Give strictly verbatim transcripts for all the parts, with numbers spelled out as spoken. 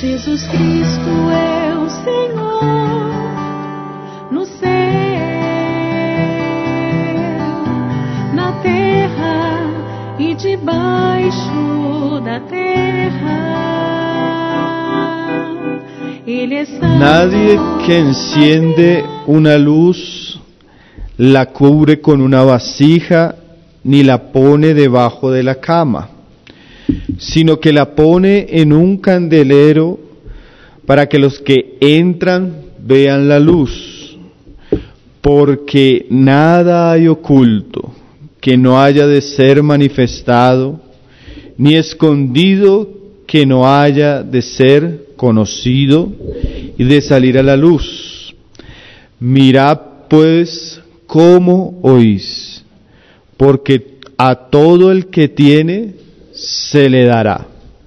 Jesus Cristo é o Senhor no céu, na terra e debaixo da terra. Ele é santo. Nadie que enciende una luz la cubre con una vasija ni la pone debajo de la cama, sino que la pone en un candelero para que los que entran vean la luz, porque nada hay oculto que no haya de ser manifestado, ni escondido que no haya de ser conocido y de salir a la luz. Mirad pues cómo oís, porque a todo el que tiene se le dará,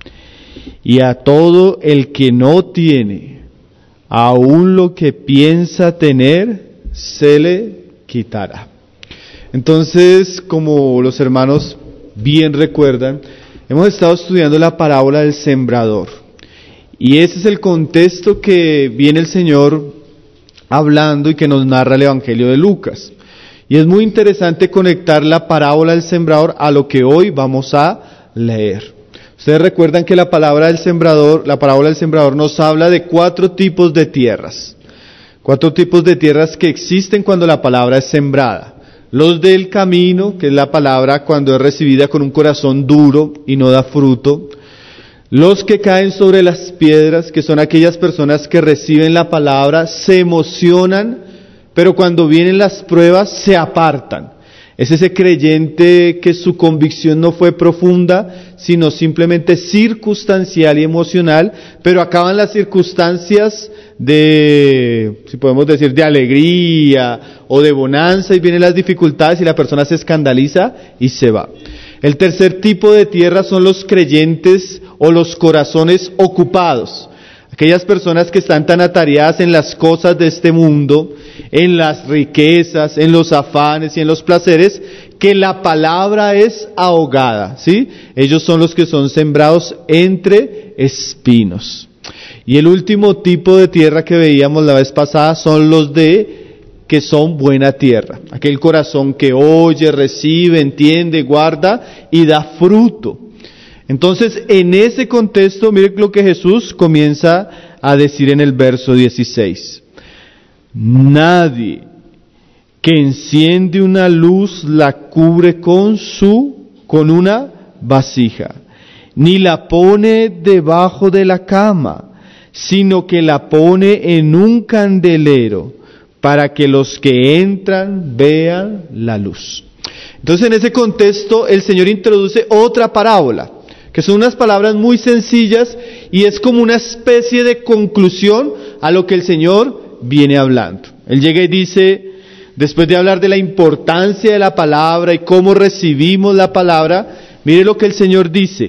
y a todo el que no tiene, aun lo que piensa tener, se le quitará. Entonces, como los hermanos bien recuerdan, hemos estado estudiando la parábola del sembrador, y ese es el contexto que viene el Señor hablando y que nos narra el Evangelio de Lucas. Y es muy interesante conectar la parábola del sembrador a lo que hoy vamos a leer. Ustedes recuerdan que la palabra del sembrador, la parábola del sembrador nos habla de cuatro tipos de tierras. Cuatro tipos de tierras que existen cuando la palabra es sembrada. Los del camino, que es la palabra cuando es recibida con un corazón duro y no da fruto. Los que caen sobre las piedras, que son aquellas personas que reciben la palabra, se emocionan, pero cuando vienen las pruebas se apartan. Es ese creyente que su convicción no fue profunda, sino simplemente circunstancial y emocional, pero acaban las circunstancias de, si podemos decir, de alegría o de bonanza, y vienen las dificultades y la persona se escandaliza y se va. El tercer tipo de tierra son los creyentes o los corazones ocupados. Aquellas personas que están tan atareadas en las cosas de este mundo, en las riquezas, en los afanes y en los placeres, que la palabra es ahogada, ¿sí? Ellos son los que son sembrados entre espinos. Y el último tipo de tierra que veíamos la vez pasada son los de que son buena tierra. Aquel corazón que oye, recibe, entiende, guarda y da fruto. Entonces, en ese contexto, miren lo que Jesús comienza a decir en el verso dieciséis. Nadie que enciende una luz la cubre con su, con una vasija, ni la pone debajo de la cama, sino que la pone en un candelero, para que los que entran vean la luz. Entonces, en ese contexto, el Señor introduce otra parábola, que son unas palabras muy sencillas, y es como una especie de conclusión a lo que el Señor viene hablando. Él llega y dice, después de hablar de la importancia de la palabra y cómo recibimos la palabra, mire lo que el Señor dice: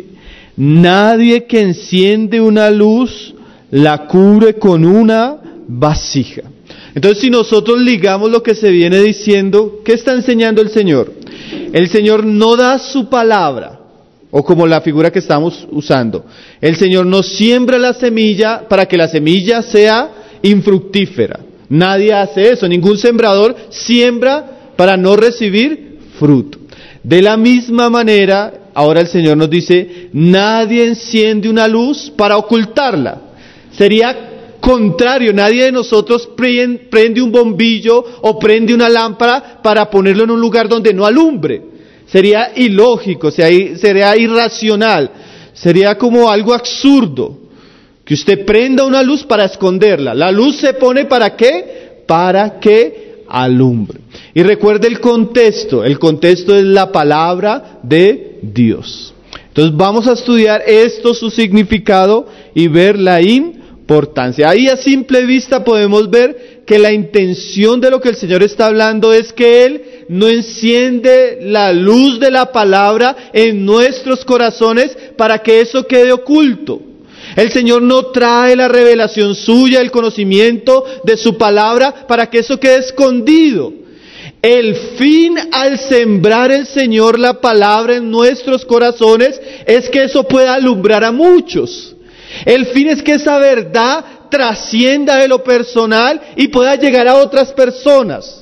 nadie que enciende una luz la cubre con una vasija. Entonces, si nosotros ligamos lo que se viene diciendo, ¿qué está enseñando el Señor? El Señor no da su palabra, o como la figura que estamos usando, el Señor no siembra la semilla para que la semilla sea infructífera. Nadie hace eso, ningún sembrador siembra para no recibir fruto. De la misma manera, ahora el Señor nos dice, nadie enciende una luz para ocultarla. Sería contrario, nadie de nosotros prende un bombillo o prende una lámpara para ponerlo en un lugar donde no alumbre. Sería ilógico, sería irracional, sería como algo absurdo que usted prenda una luz para esconderla. La luz se pone ¿para qué? Para que alumbre. Y recuerde el contexto, el contexto es la palabra de Dios. Entonces vamos a estudiar esto, su significado y ver la importancia. Ahí a simple vista podemos ver que la intención de lo que el Señor está hablando es que Él no enciende la luz de la palabra en nuestros corazones para que eso quede oculto. El Señor no trae la revelación suya, el conocimiento de su palabra para que eso quede escondido. El fin al sembrar el Señor la palabra en nuestros corazones es que eso pueda alumbrar a muchos. El fin es que esa verdad trascienda de lo personal y pueda llegar a otras personas.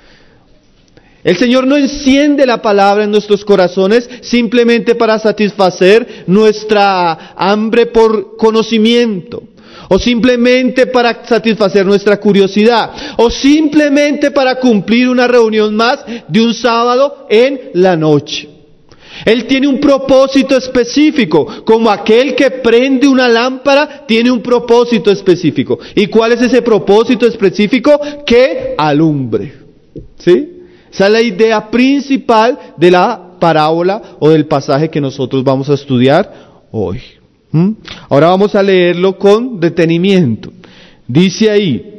El Señor no enciende la palabra en nuestros corazones simplemente para satisfacer nuestra hambre por conocimiento, o simplemente para satisfacer nuestra curiosidad, o simplemente para cumplir una reunión más de un sábado en la noche. Él tiene un propósito específico, como aquel que prende una lámpara tiene un propósito específico. ¿Y cuál es ese propósito específico? Que alumbre. ¿Sí? Esa es la idea principal de la parábola o del pasaje que nosotros vamos a estudiar hoy. ¿Mm? Ahora vamos a leerlo con detenimiento. Dice ahí: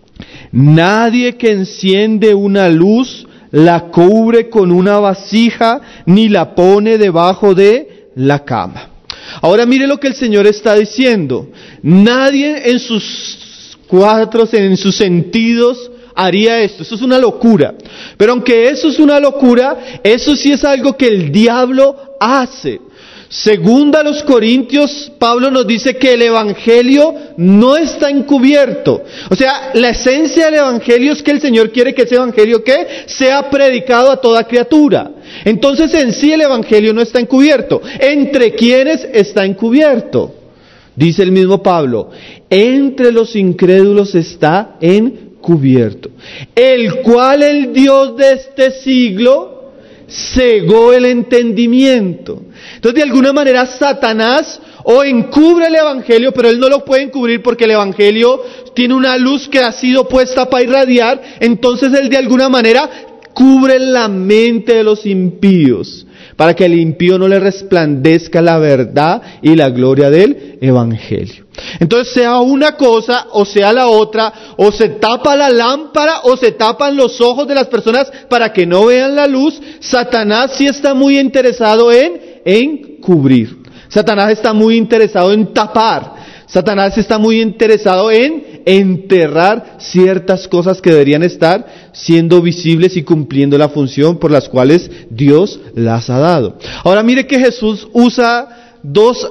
nadie que enciende una luz la cubre con una vasija, ni la pone debajo de la cama. Ahora mire lo que el Señor está diciendo. Nadie en sus cuatro, en sus sentidos, haría esto. Eso es una locura. Pero aunque eso es una locura, eso sí es algo que el diablo hace. Segunda a los Corintios, Pablo nos dice que el Evangelio no está encubierto. O sea, la esencia del Evangelio es que el Señor quiere que ese Evangelio, ¿qué?, sea predicado a toda criatura. Entonces en sí el Evangelio no está encubierto. ¿Entre quiénes está encubierto? Dice el mismo Pablo: entre los incrédulos está encubierto, el cual el Dios de este siglo cegó el entendimiento. Entonces, de alguna manera, Satanás o encubre el Evangelio, pero él no lo puede encubrir porque el Evangelio tiene una luz que ha sido puesta para irradiar. Entonces él de alguna manera cubre la mente de los impíos, para que al impío no le resplandezca la verdad y la gloria del Evangelio. Entonces, sea una cosa o sea la otra, o se tapa la lámpara o se tapan los ojos de las personas para que no vean la luz. Satanás sí está muy interesado en, en cubrir. Satanás está muy interesado en tapar. Satanás está muy interesado en enterrar ciertas cosas que deberían estar siendo visibles y cumpliendo la función por las cuales Dios las ha dado. Ahora mire que Jesús usa dos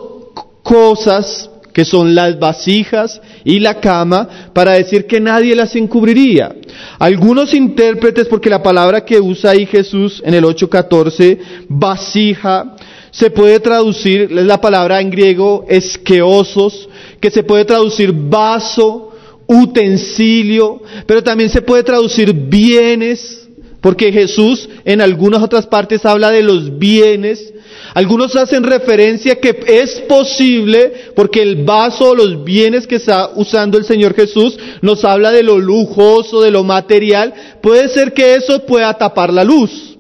cosas que son las vasijas y la cama para decir que nadie las encubriría. Algunos intérpretes, porque la palabra que usa ahí Jesús en el ocho catorce, vasija, se puede traducir, es la palabra en griego esqueosos, que se puede traducir vaso, utensilio, pero también se puede traducir bienes, porque Jesús en algunas otras partes habla de los bienes. Algunos hacen referencia que es posible, porque el vaso o los bienes que está usando el Señor Jesús nos habla de lo lujoso, de lo material. Puede ser que eso pueda tapar la luz.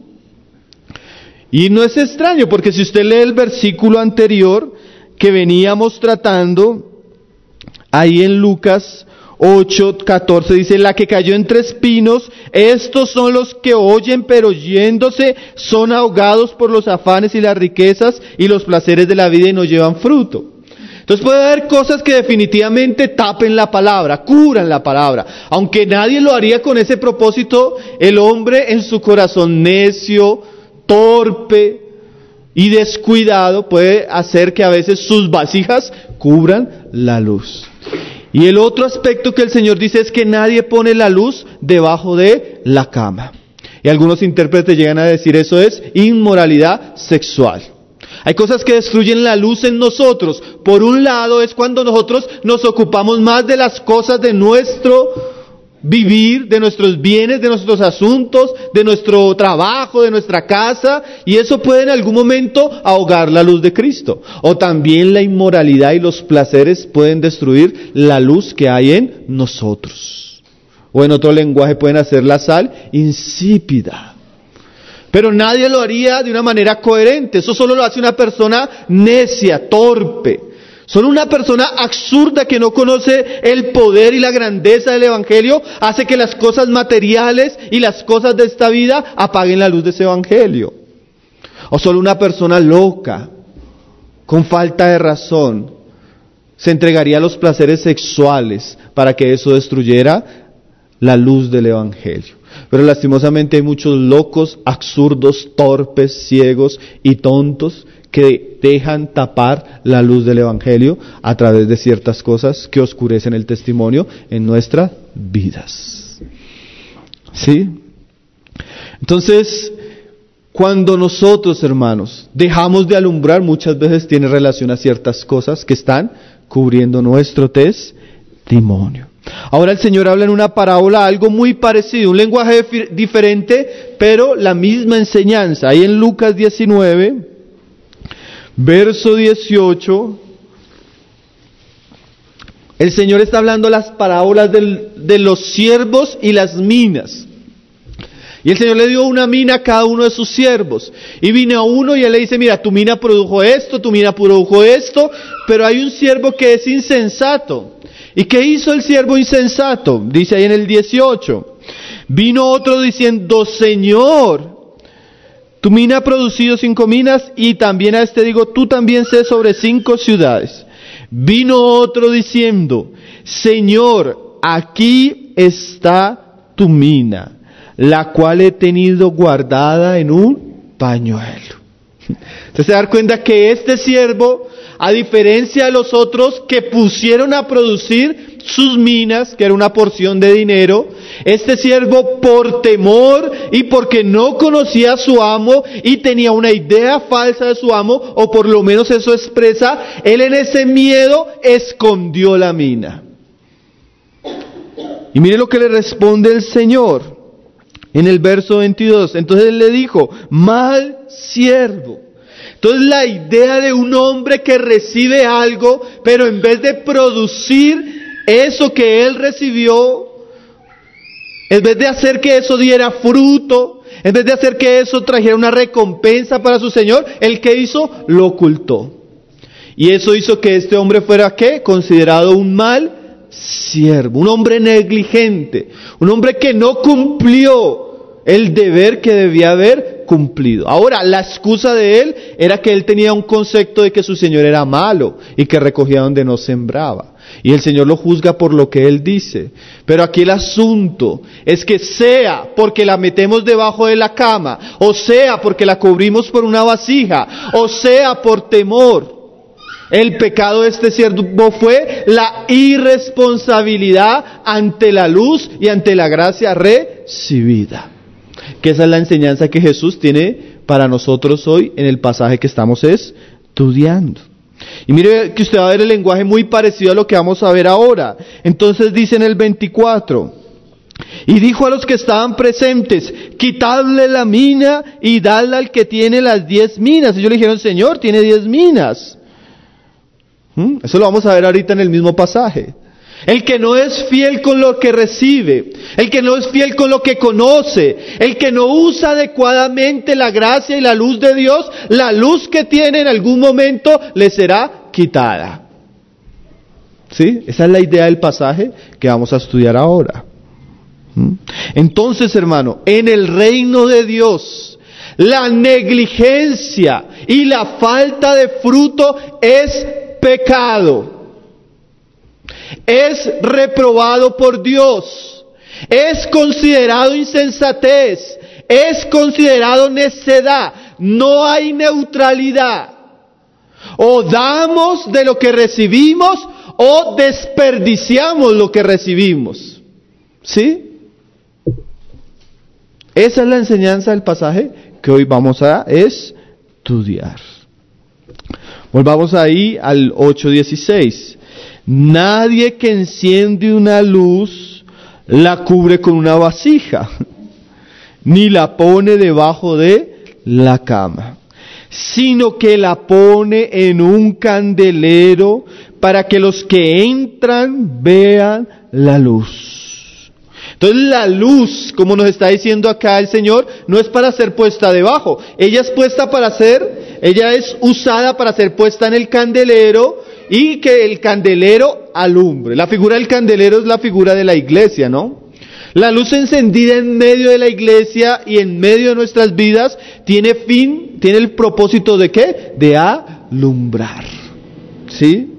Y no es extraño, porque si usted lee el versículo anterior que veníamos tratando, ahí en Lucas ocho catorce dice: la que cayó entre espinos, estos son los que oyen, pero yéndose son ahogados por los afanes y las riquezas y los placeres de la vida y no llevan fruto. Entonces puede haber cosas que definitivamente tapen la palabra, cubran la palabra. Aunque nadie lo haría con ese propósito, el hombre en su corazón necio, torpe y descuidado puede hacer que a veces sus vasijas cubran la luz. Y el otro aspecto que el Señor dice es que nadie pone la luz debajo de la cama. Y algunos intérpretes llegan a decir eso es inmoralidad sexual. Hay cosas que destruyen la luz en nosotros. Por un lado es cuando nosotros nos ocupamos más de las cosas de nuestro vivir, de nuestros bienes, de nuestros asuntos, de nuestro trabajo, de nuestra casa, y eso puede en algún momento ahogar la luz de Cristo. O también la inmoralidad y los placeres pueden destruir la luz que hay en nosotros. O en otro lenguaje pueden hacer la sal insípida. Pero nadie lo haría de una manera coherente. Eso solo lo hace una persona necia, torpe. Solo una persona absurda que no conoce el poder y la grandeza del Evangelio hace que las cosas materiales y las cosas de esta vida apaguen la luz de ese Evangelio. O solo una persona loca, con falta de razón, se entregaría a los placeres sexuales para que eso destruyera la luz del Evangelio. Pero lastimosamente hay muchos locos, absurdos, torpes, ciegos y tontos que dejan tapar la luz del Evangelio a través de ciertas cosas que oscurecen el testimonio en nuestras vidas. ¿Sí? Entonces, cuando nosotros, hermanos, dejamos de alumbrar, muchas veces tiene relación a ciertas cosas que están cubriendo nuestro testimonio. Ahora el Señor habla en una parábola algo muy parecido, un lenguaje dif- diferente, pero la misma enseñanza. Ahí en Lucas diecinueve, verso dieciocho, el Señor está hablando las parábolas del, de los siervos y las minas. Y el Señor le dio una mina a cada uno de sus siervos. Y vino a uno y él le dice, mira, tu mina produjo esto, tu mina produjo esto, pero hay un siervo que es insensato. ¿Y qué hizo el siervo insensato? Dice ahí en el dieciocho. Vino otro diciendo, Señor, tu mina ha producido cinco minas, y también a este digo, tú también sé sobre cinco ciudades. Vino otro diciendo, Señor, aquí está tu mina, la cual he tenido guardada en un pañuelo. Entonces se da cuenta que este siervo, a diferencia de los otros que pusieron a producir sus minas, que era una porción de dinero, este siervo, por temor y porque no conocía a su amo y tenía una idea falsa de su amo, o por lo menos eso expresa, él en ese miedo escondió la mina. Y mire lo que le responde el Señor en el verso veintidós. Entonces él le dijo, mal siervo. Entonces la idea de un hombre que recibe algo, pero en vez de producir eso que él recibió, en vez de hacer que eso diera fruto, en vez de hacer que eso trajera una recompensa para su Señor, ¿el que hizo? Lo ocultó. Y eso hizo que este hombre fuera, ¿qué? Considerado un mal siervo, un hombre negligente, un hombre que no cumplió el deber que debía haber cumplido. Ahora, la excusa de él era que él tenía un concepto de que su Señor era malo y que recogía donde no sembraba. Y el Señor lo juzga por lo que él dice. Pero aquí el asunto es que sea porque la metemos debajo de la cama, o sea porque la cubrimos por una vasija, o sea por temor, el pecado de este siervo fue la irresponsabilidad ante la luz y ante la gracia recibida. Que esa es la enseñanza que Jesús tiene para nosotros hoy en el pasaje que estamos estudiando. Y mire que usted va a ver el lenguaje muy parecido a lo que vamos a ver ahora. Entonces dice en el veinticuatro, y dijo a los que estaban presentes, quitadle la mina y dadla al que tiene las diez minas. Y ellos le dijeron, Señor, tiene diez minas. ¿Mm? Eso lo vamos a ver ahorita en el mismo pasaje. El que no es fiel con lo que recibe, el que no es fiel con lo que conoce, el que no usa adecuadamente la gracia y la luz de Dios, la luz que tiene en algún momento le será quitada. ¿Sí? Esa es la idea del pasaje que vamos a estudiar ahora. ¿Mm? Entonces, hermano, en el reino de Dios, la negligencia y la falta de fruto es pecado. Es reprobado por Dios, es considerado insensatez, es considerado necedad. No hay neutralidad. O damos de lo que recibimos o desperdiciamos lo que recibimos. ¿Sí? Esa es la enseñanza del pasaje que hoy vamos a estudiar. Volvamos ahí al ocho dieciséis. Nadie que enciende una luz la cubre con una vasija, ni la pone debajo de la cama, sino que la pone en un candelero para que los que entran vean la luz. Entonces la luz, como nos está diciendo acá el Señor, no es para ser puesta debajo. Ella es puesta para ser, ella es usada para ser puesta en el candelero y que el candelero alumbre. La figura del candelero es la figura de la iglesia, ¿no? La luz encendida en medio de la iglesia y en medio de nuestras vidas tiene fin, tiene el propósito de ¿qué? De alumbrar. ¿Sí?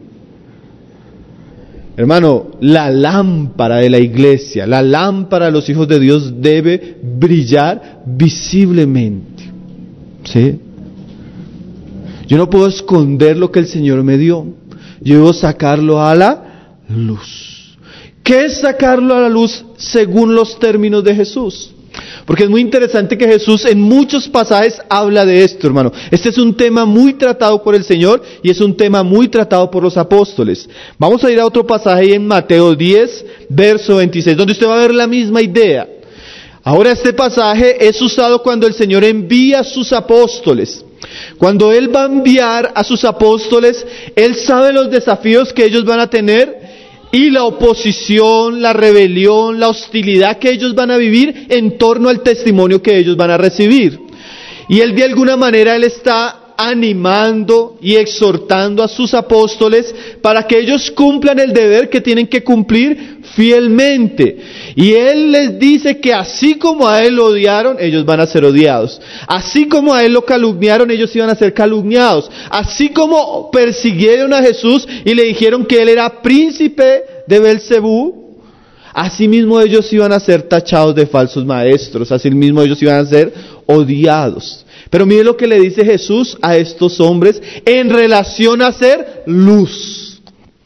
Hermano, la lámpara de la iglesia, la lámpara de los hijos de Dios debe brillar visiblemente. ¿Sí? Yo no puedo esconder lo que el Señor me dio. Yo debo sacarlo a la luz. ¿Qué es sacarlo a la luz según los términos de Jesús? Porque es muy interesante que Jesús en muchos pasajes habla de esto, hermano. Este es un tema muy tratado por el Señor y es un tema muy tratado por los apóstoles. Vamos a ir a otro pasaje en Mateo diez, verso veintiséis, donde usted va a ver la misma idea. Ahora este pasaje es usado cuando el Señor envía a sus apóstoles. Cuando Él va a enviar a sus apóstoles, Él sabe los desafíos que ellos van a tener y la oposición, la rebelión, la hostilidad que ellos van a vivir en torno al testimonio que ellos van a recibir. Y Él de alguna manera, Él está animando y exhortando a sus apóstoles para que ellos cumplan el deber que tienen que cumplir fielmente. Y Él les dice que así como a Él lo odiaron, ellos van a ser odiados. Así como a Él lo calumniaron, ellos iban a ser calumniados. Así como persiguieron a Jesús y le dijeron que Él era príncipe de Belcebú, así mismo ellos iban a ser tachados de falsos maestros. Así mismo ellos iban a ser odiados. Pero mire lo que le dice Jesús a estos hombres en relación a ser luz.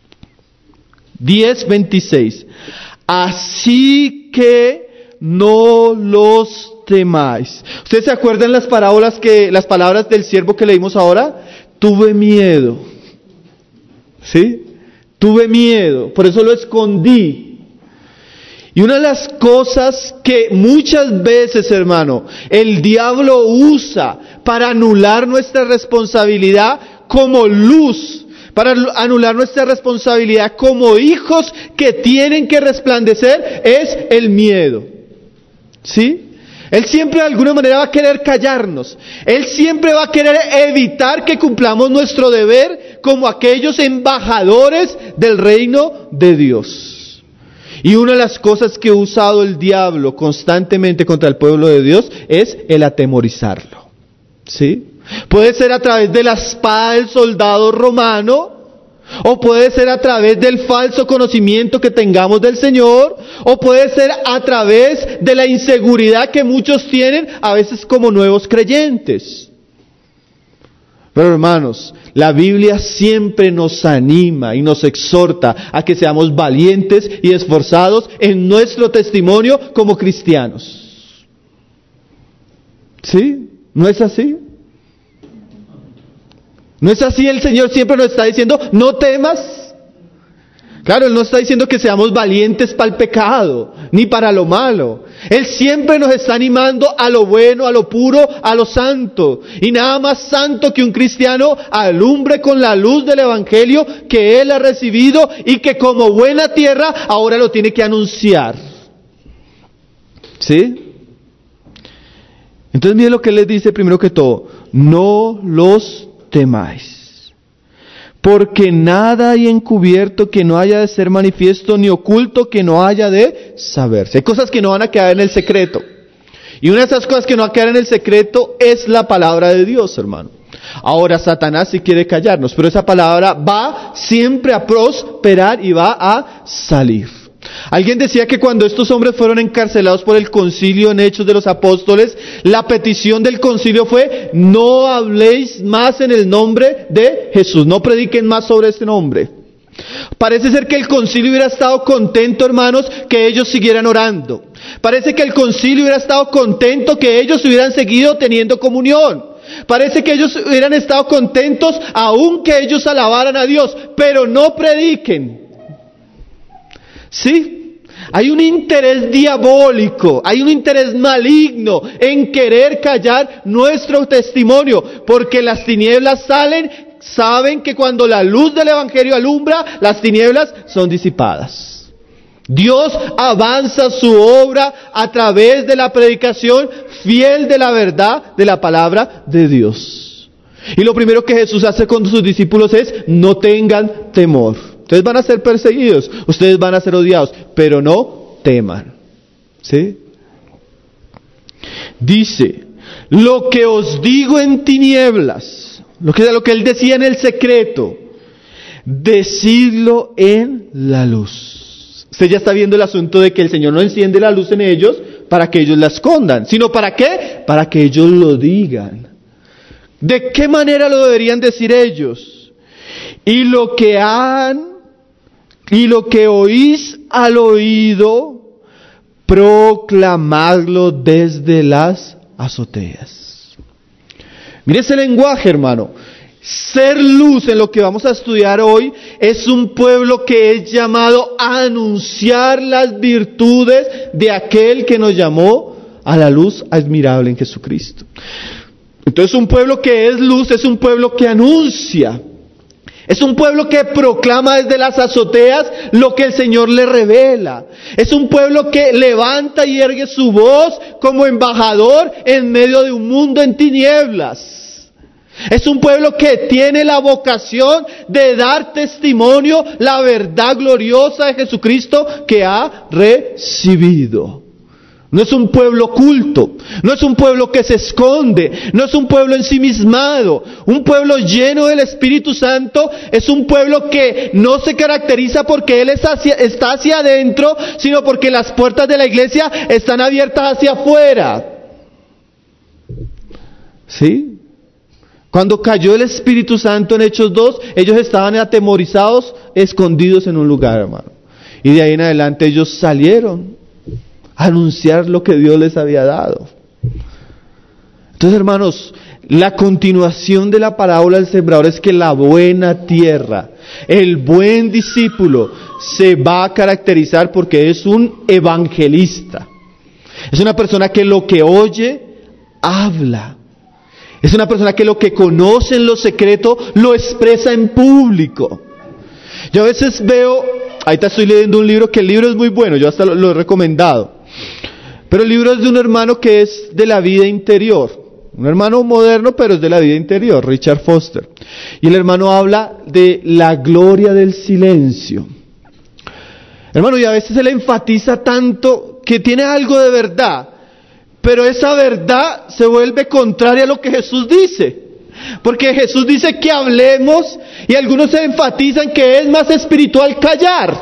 diez veintiséis. Así que no los temáis. ¿Ustedes se acuerdan las parábolas que, las palabras del siervo que leímos ahora? Tuve miedo. ¿Sí? Tuve miedo, por eso lo escondí. Y una de las cosas que muchas veces, hermano, el diablo usa para anular nuestra responsabilidad como luz, para anular nuestra responsabilidad como hijos que tienen que resplandecer, es el miedo. ¿Sí? Él siempre de alguna manera va a querer callarnos. Él siempre va a querer evitar que cumplamos nuestro deber como aquellos embajadores del reino de Dios. Y una de las cosas que ha usado el diablo constantemente contra el pueblo de Dios es el atemorizarlo. ¿Sí? Puede ser a través de la espada del soldado romano, o puede ser a través del falso conocimiento que tengamos del Señor, o puede ser a través de la inseguridad que muchos tienen, a veces como nuevos creyentes. Pero hermanos, la Biblia siempre nos anima y nos exhorta a que seamos valientes y esforzados en nuestro testimonio como cristianos. ¿Sí? ¿No es así? ¿No es así? El Señor siempre nos está diciendo, no temas. Claro, Él no está diciendo que seamos valientes para el pecado, ni para lo malo. Él siempre nos está animando a lo bueno, a lo puro, a lo santo. Y nada más santo que un cristiano alumbre con la luz del Evangelio que él ha recibido y que como buena tierra ahora lo tiene que anunciar. ¿Sí? Entonces mire lo que Él les dice primero que todo. No los temáis. Porque nada hay encubierto que no haya de ser manifiesto, ni oculto que no haya de saberse. Hay cosas que no van a quedar en el secreto. Y una de esas cosas que no va a quedar en el secreto es la palabra de Dios, hermano. Ahora Satanás sí quiere callarnos, pero esa palabra va siempre a prosperar y va a salir. Alguien decía que cuando estos hombres fueron encarcelados por el concilio en Hechos de los Apóstoles, la petición del concilio fue, no habléis más en el nombre de Jesús, no prediquen más sobre este nombre. Parece ser que el concilio hubiera estado contento, hermanos, que ellos siguieran orando. Parece que el concilio hubiera estado contento que ellos hubieran seguido teniendo comunión. Parece que ellos hubieran estado contentos aun que ellos alabaran a Dios, pero no prediquen. ¿Sí? Hay un interés diabólico, hay un interés maligno en querer callar nuestro testimonio, porque las tinieblas salen, saben que cuando la luz del Evangelio alumbra, las tinieblas son disipadas. Dios avanza su obra a través de la predicación fiel de la verdad de la palabra de Dios. Y lo primero que Jesús hace con sus discípulos es, no tengan temor. Ustedes van a ser perseguidos, ustedes van a ser odiados, pero no teman. ¿Sí? Dice, lo que os digo en tinieblas, lo que, lo que Él decía en el secreto, decidlo en la luz. Usted ya está viendo el asunto de que el Señor no enciende la luz en ellos para que ellos la escondan, sino ¿para qué? Para que ellos lo digan. ¿De qué manera lo deberían decir ellos? Y lo que han, y lo que oís al oído, proclamadlo desde las azoteas. Mire ese lenguaje, hermano. Ser luz en lo que vamos a estudiar hoy es un pueblo que es llamado a anunciar las virtudes de aquel que nos llamó a la luz admirable en Jesucristo. Entonces un pueblo que es luz es un pueblo que anuncia. Es un pueblo que proclama desde las azoteas lo que el Señor le revela. Es un pueblo que levanta y ergue su voz como embajador en medio de un mundo en tinieblas. Es un pueblo que tiene la vocación de dar testimonio la verdad gloriosa de Jesucristo que ha recibido. No es un pueblo oculto, no es un pueblo que se esconde, no es un pueblo ensimismado. Un pueblo lleno del Espíritu Santo es un pueblo que no se caracteriza porque Él es hacia, está hacia adentro, sino porque las puertas de la iglesia están abiertas hacia afuera. ¿Sí? Cuando cayó el Espíritu Santo en Hechos dos, ellos estaban atemorizados, escondidos en un lugar, hermano. Y de ahí en adelante ellos salieron a anunciar lo que Dios les había dado. Entonces, hermanos, la continuación de la parábola del sembrador es que la buena tierra, el buen discípulo, se va a caracterizar porque es un evangelista. Es una persona que lo que oye, habla. Es una persona que lo que conoce en lo secreto lo expresa en público. Yo a veces veo, ahorita estoy leyendo un libro que el libro es muy bueno, yo hasta lo, lo he recomendado. Pero el libro es de un hermano que es de la vida interior. Un hermano moderno, pero es de la vida interior, Richard Foster. Y el hermano habla de la gloria del silencio. Hermano, y a veces él enfatiza tanto que tiene algo de verdad. Pero esa verdad se vuelve contraria a lo que Jesús dice. Porque Jesús dice que hablemos y algunos se enfatizan que es más espiritual callar.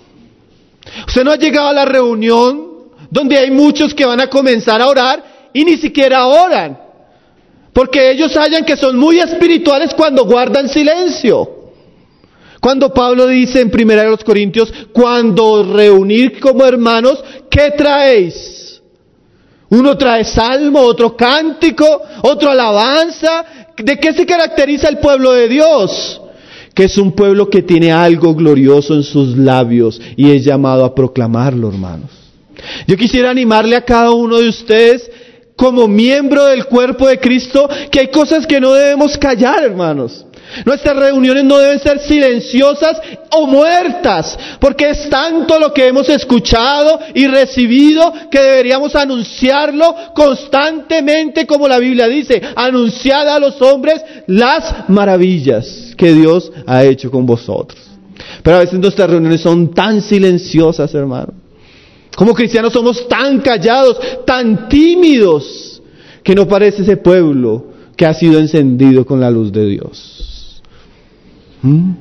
Usted no ha llegado a la reunión donde hay muchos que van a comenzar a orar y ni siquiera oran. Porque ellos hallan que son muy espirituales cuando guardan silencio. Cuando Pablo dice en primera de los Corintios, cuando reunir como hermanos, ¿qué traéis? Uno trae salmo, otro cántico, otro alabanza. ¿De qué se caracteriza el pueblo de Dios? Que es un pueblo que tiene algo glorioso en sus labios y es llamado a proclamarlo, hermanos. Yo quisiera animarle a cada uno de ustedes, como miembro del cuerpo de Cristo, que hay cosas que no debemos callar, hermanos. Nuestras reuniones no deben ser silenciosas o muertas, porque es tanto lo que hemos escuchado y recibido que deberíamos anunciarlo constantemente, como la Biblia dice, anunciad a los hombres las maravillas que Dios ha hecho con vosotros. Pero a veces nuestras reuniones son tan silenciosas, hermano. Como cristianos somos tan callados, tan tímidos, que no parece ese pueblo que ha sido encendido con la luz de Dios. ¿Mm?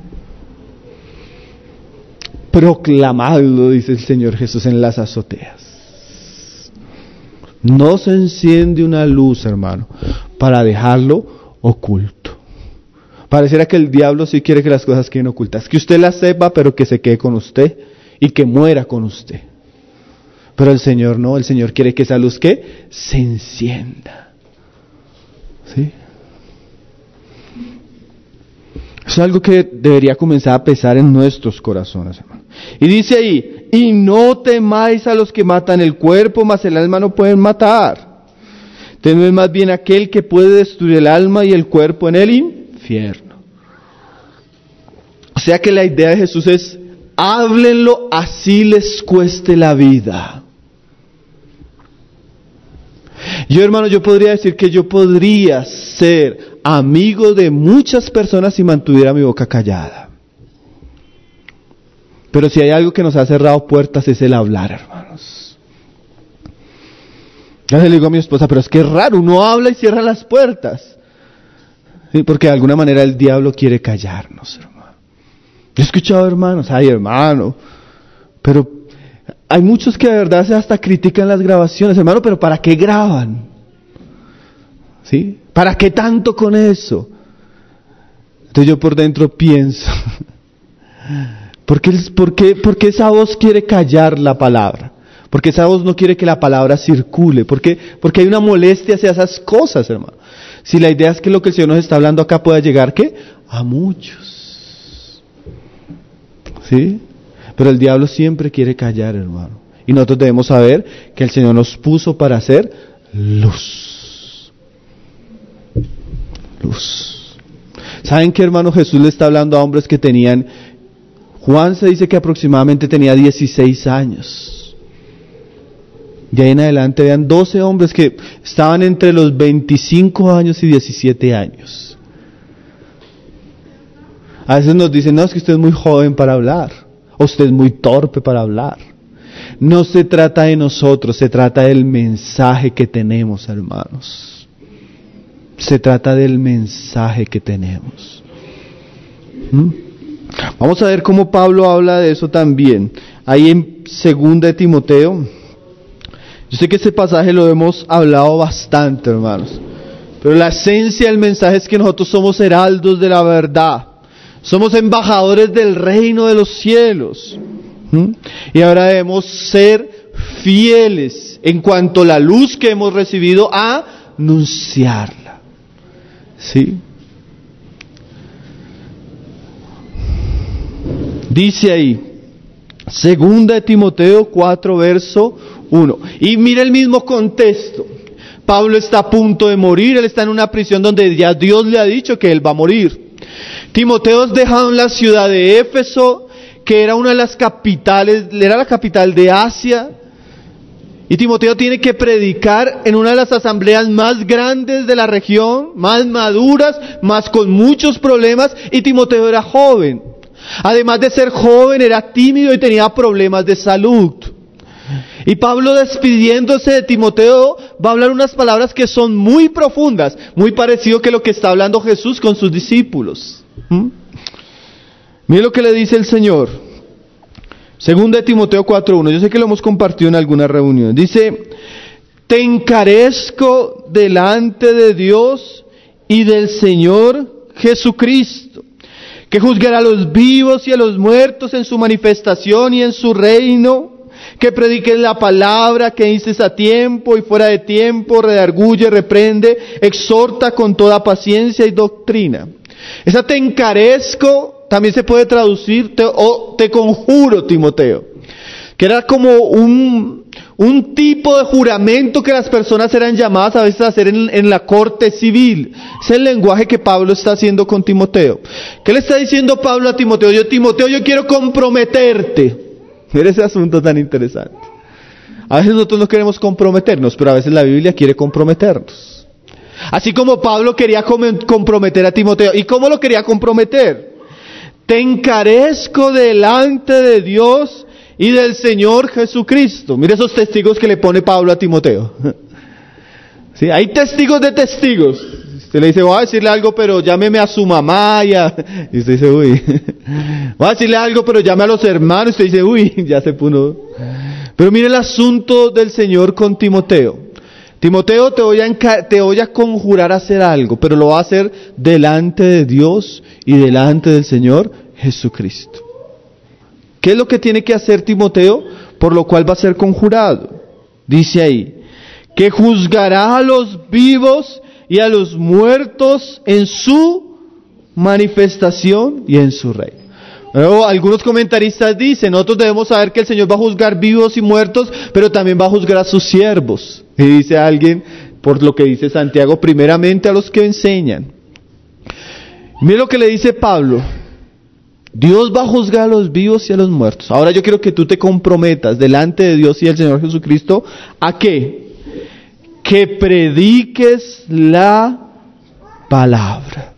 Proclamadlo, dice el Señor Jesús, en las azoteas. No se enciende una luz, hermano, para dejarlo oculto. Pareciera que el diablo sí quiere que las cosas queden ocultas, que usted las sepa, pero que se quede con usted y que muera con usted. Pero el Señor no, el Señor quiere que esa luz, ¿qué? Se encienda. ¿Sí? Es algo que debería comenzar a pesar en nuestros corazones, hermano. Y dice ahí, y no temáis a los que matan el cuerpo, mas el alma no pueden matar. Temed más bien aquel que puede destruir el alma y el cuerpo en el infierno. O sea que la idea de Jesús es, háblenlo así les cueste la vida. Yo, hermano, yo podría decir que yo podría ser amigo de muchas personas si mantuviera mi boca callada. Pero si hay algo que nos ha cerrado puertas es el hablar, hermanos. Ya le digo a mi esposa, pero es que es raro, uno habla y cierra las puertas. Sí, porque de alguna manera el diablo quiere callarnos, hermano. Yo he escuchado hermanos, ay hermano, pero hay muchos que de verdad hasta critican las grabaciones, hermano, pero ¿para qué graban? ¿Sí? ¿Para qué tanto con eso? Entonces yo por dentro pienso, ¿por qué, por qué, por qué esa voz quiere callar la palabra? Porque esa voz no quiere que la palabra circule. ¿Por qué? Porque hay una molestia hacia esas cosas, hermano. Si la idea es que lo que el Señor nos está hablando acá pueda llegar, ¿qué? A muchos. ¿Sí? Pero el diablo siempre quiere callar, hermano. Y nosotros debemos saber que el Señor nos puso para hacer luz. Luz. ¿Saben qué, hermano? Jesús le está hablando a hombres que tenían, Juan se dice que aproximadamente tenía dieciséis años. De ahí en adelante vean doce hombres que estaban entre los veinticinco años y diecisiete años. A veces nos dicen, no, es que usted es muy joven para hablar, o usted es muy torpe para hablar. No se trata de nosotros, se trata del mensaje que tenemos, hermanos. Se trata del mensaje que tenemos. ¿Mm? Vamos a ver cómo Pablo habla de eso también. Ahí en segunda de Timoteo. Yo sé que ese pasaje lo hemos hablado bastante, hermanos. Pero la esencia del mensaje es que nosotros somos heraldos de la verdad. Somos embajadores del reino de los cielos. ¿Mm? Y ahora debemos ser fieles en cuanto a la luz que hemos recibido a anunciarla. ¿Sí? Dice ahí, segunda de Timoteo cuatro, verso uno. Y mira el mismo contexto. Pablo está a punto de morir, él está en una prisión donde ya Dios le ha dicho que él va a morir. Timoteo es dejado en la ciudad de Éfeso, que era una de las capitales, era la capital de Asia. Y Timoteo tiene que predicar en una de las asambleas más grandes de la región, más maduras, más con muchos problemas, y Timoteo era joven. Además de ser joven, era tímido y tenía problemas de salud. Y Pablo, despidiéndose de Timoteo, va a hablar unas palabras que son muy profundas, muy parecido que lo que está hablando Jesús con sus discípulos. ¿Mm? Mire lo que le dice el Señor. Segunda de Timoteo cuatro uno. Yo sé que lo hemos compartido en alguna reunión. Dice, te encarezco delante de Dios y del Señor Jesucristo, que juzgará a los vivos y a los muertos en su manifestación y en su reino, que prediquen la palabra, que dices a tiempo y fuera de tiempo, redarguye, reprende, exhorta con toda paciencia y doctrina. Esa te encarezco también se puede traducir te, o te conjuro, Timoteo, que era como un, un tipo de juramento que las personas eran llamadas a veces a hacer en, en la corte civil. Es el lenguaje que Pablo está haciendo con Timoteo. ¿Qué le está diciendo Pablo a Timoteo? Yo, Timoteo, yo quiero comprometerte. Mira ese asunto tan interesante. A veces nosotros no queremos comprometernos, pero a veces la Biblia quiere comprometernos. Así como Pablo quería comprometer a Timoteo. ¿Y cómo lo quería comprometer? Te encarezco delante de Dios y del Señor Jesucristo. Mira esos testigos que le pone Pablo a Timoteo. ¿Sí? Hay testigos de testigos. Usted le dice, voy a decirle algo, pero llámeme a su mamá. Y, a... y usted dice, uy. Voy a decirle algo, pero llame a los hermanos. Y usted dice, uy, ya se pudo. Pero mire el asunto del Señor con Timoteo. Timoteo, te voy, a enca- te voy a conjurar a hacer algo, pero lo va a hacer delante de Dios y delante del Señor Jesucristo. ¿Qué es lo que tiene que hacer Timoteo? Por lo cual va a ser conjurado. Dice ahí, que juzgará a los vivos y a los muertos en su manifestación y en su reino. Luego, algunos comentaristas dicen, nosotros debemos saber que el Señor va a juzgar vivos y muertos, pero también va a juzgar a sus siervos. Y dice alguien, por lo que dice Santiago, primeramente a los que enseñan. Mira lo que le dice Pablo. Dios va a juzgar a los vivos y a los muertos. Ahora yo quiero que tú te comprometas delante de Dios y del Señor Jesucristo, ¿a qué? Que prediques la palabra.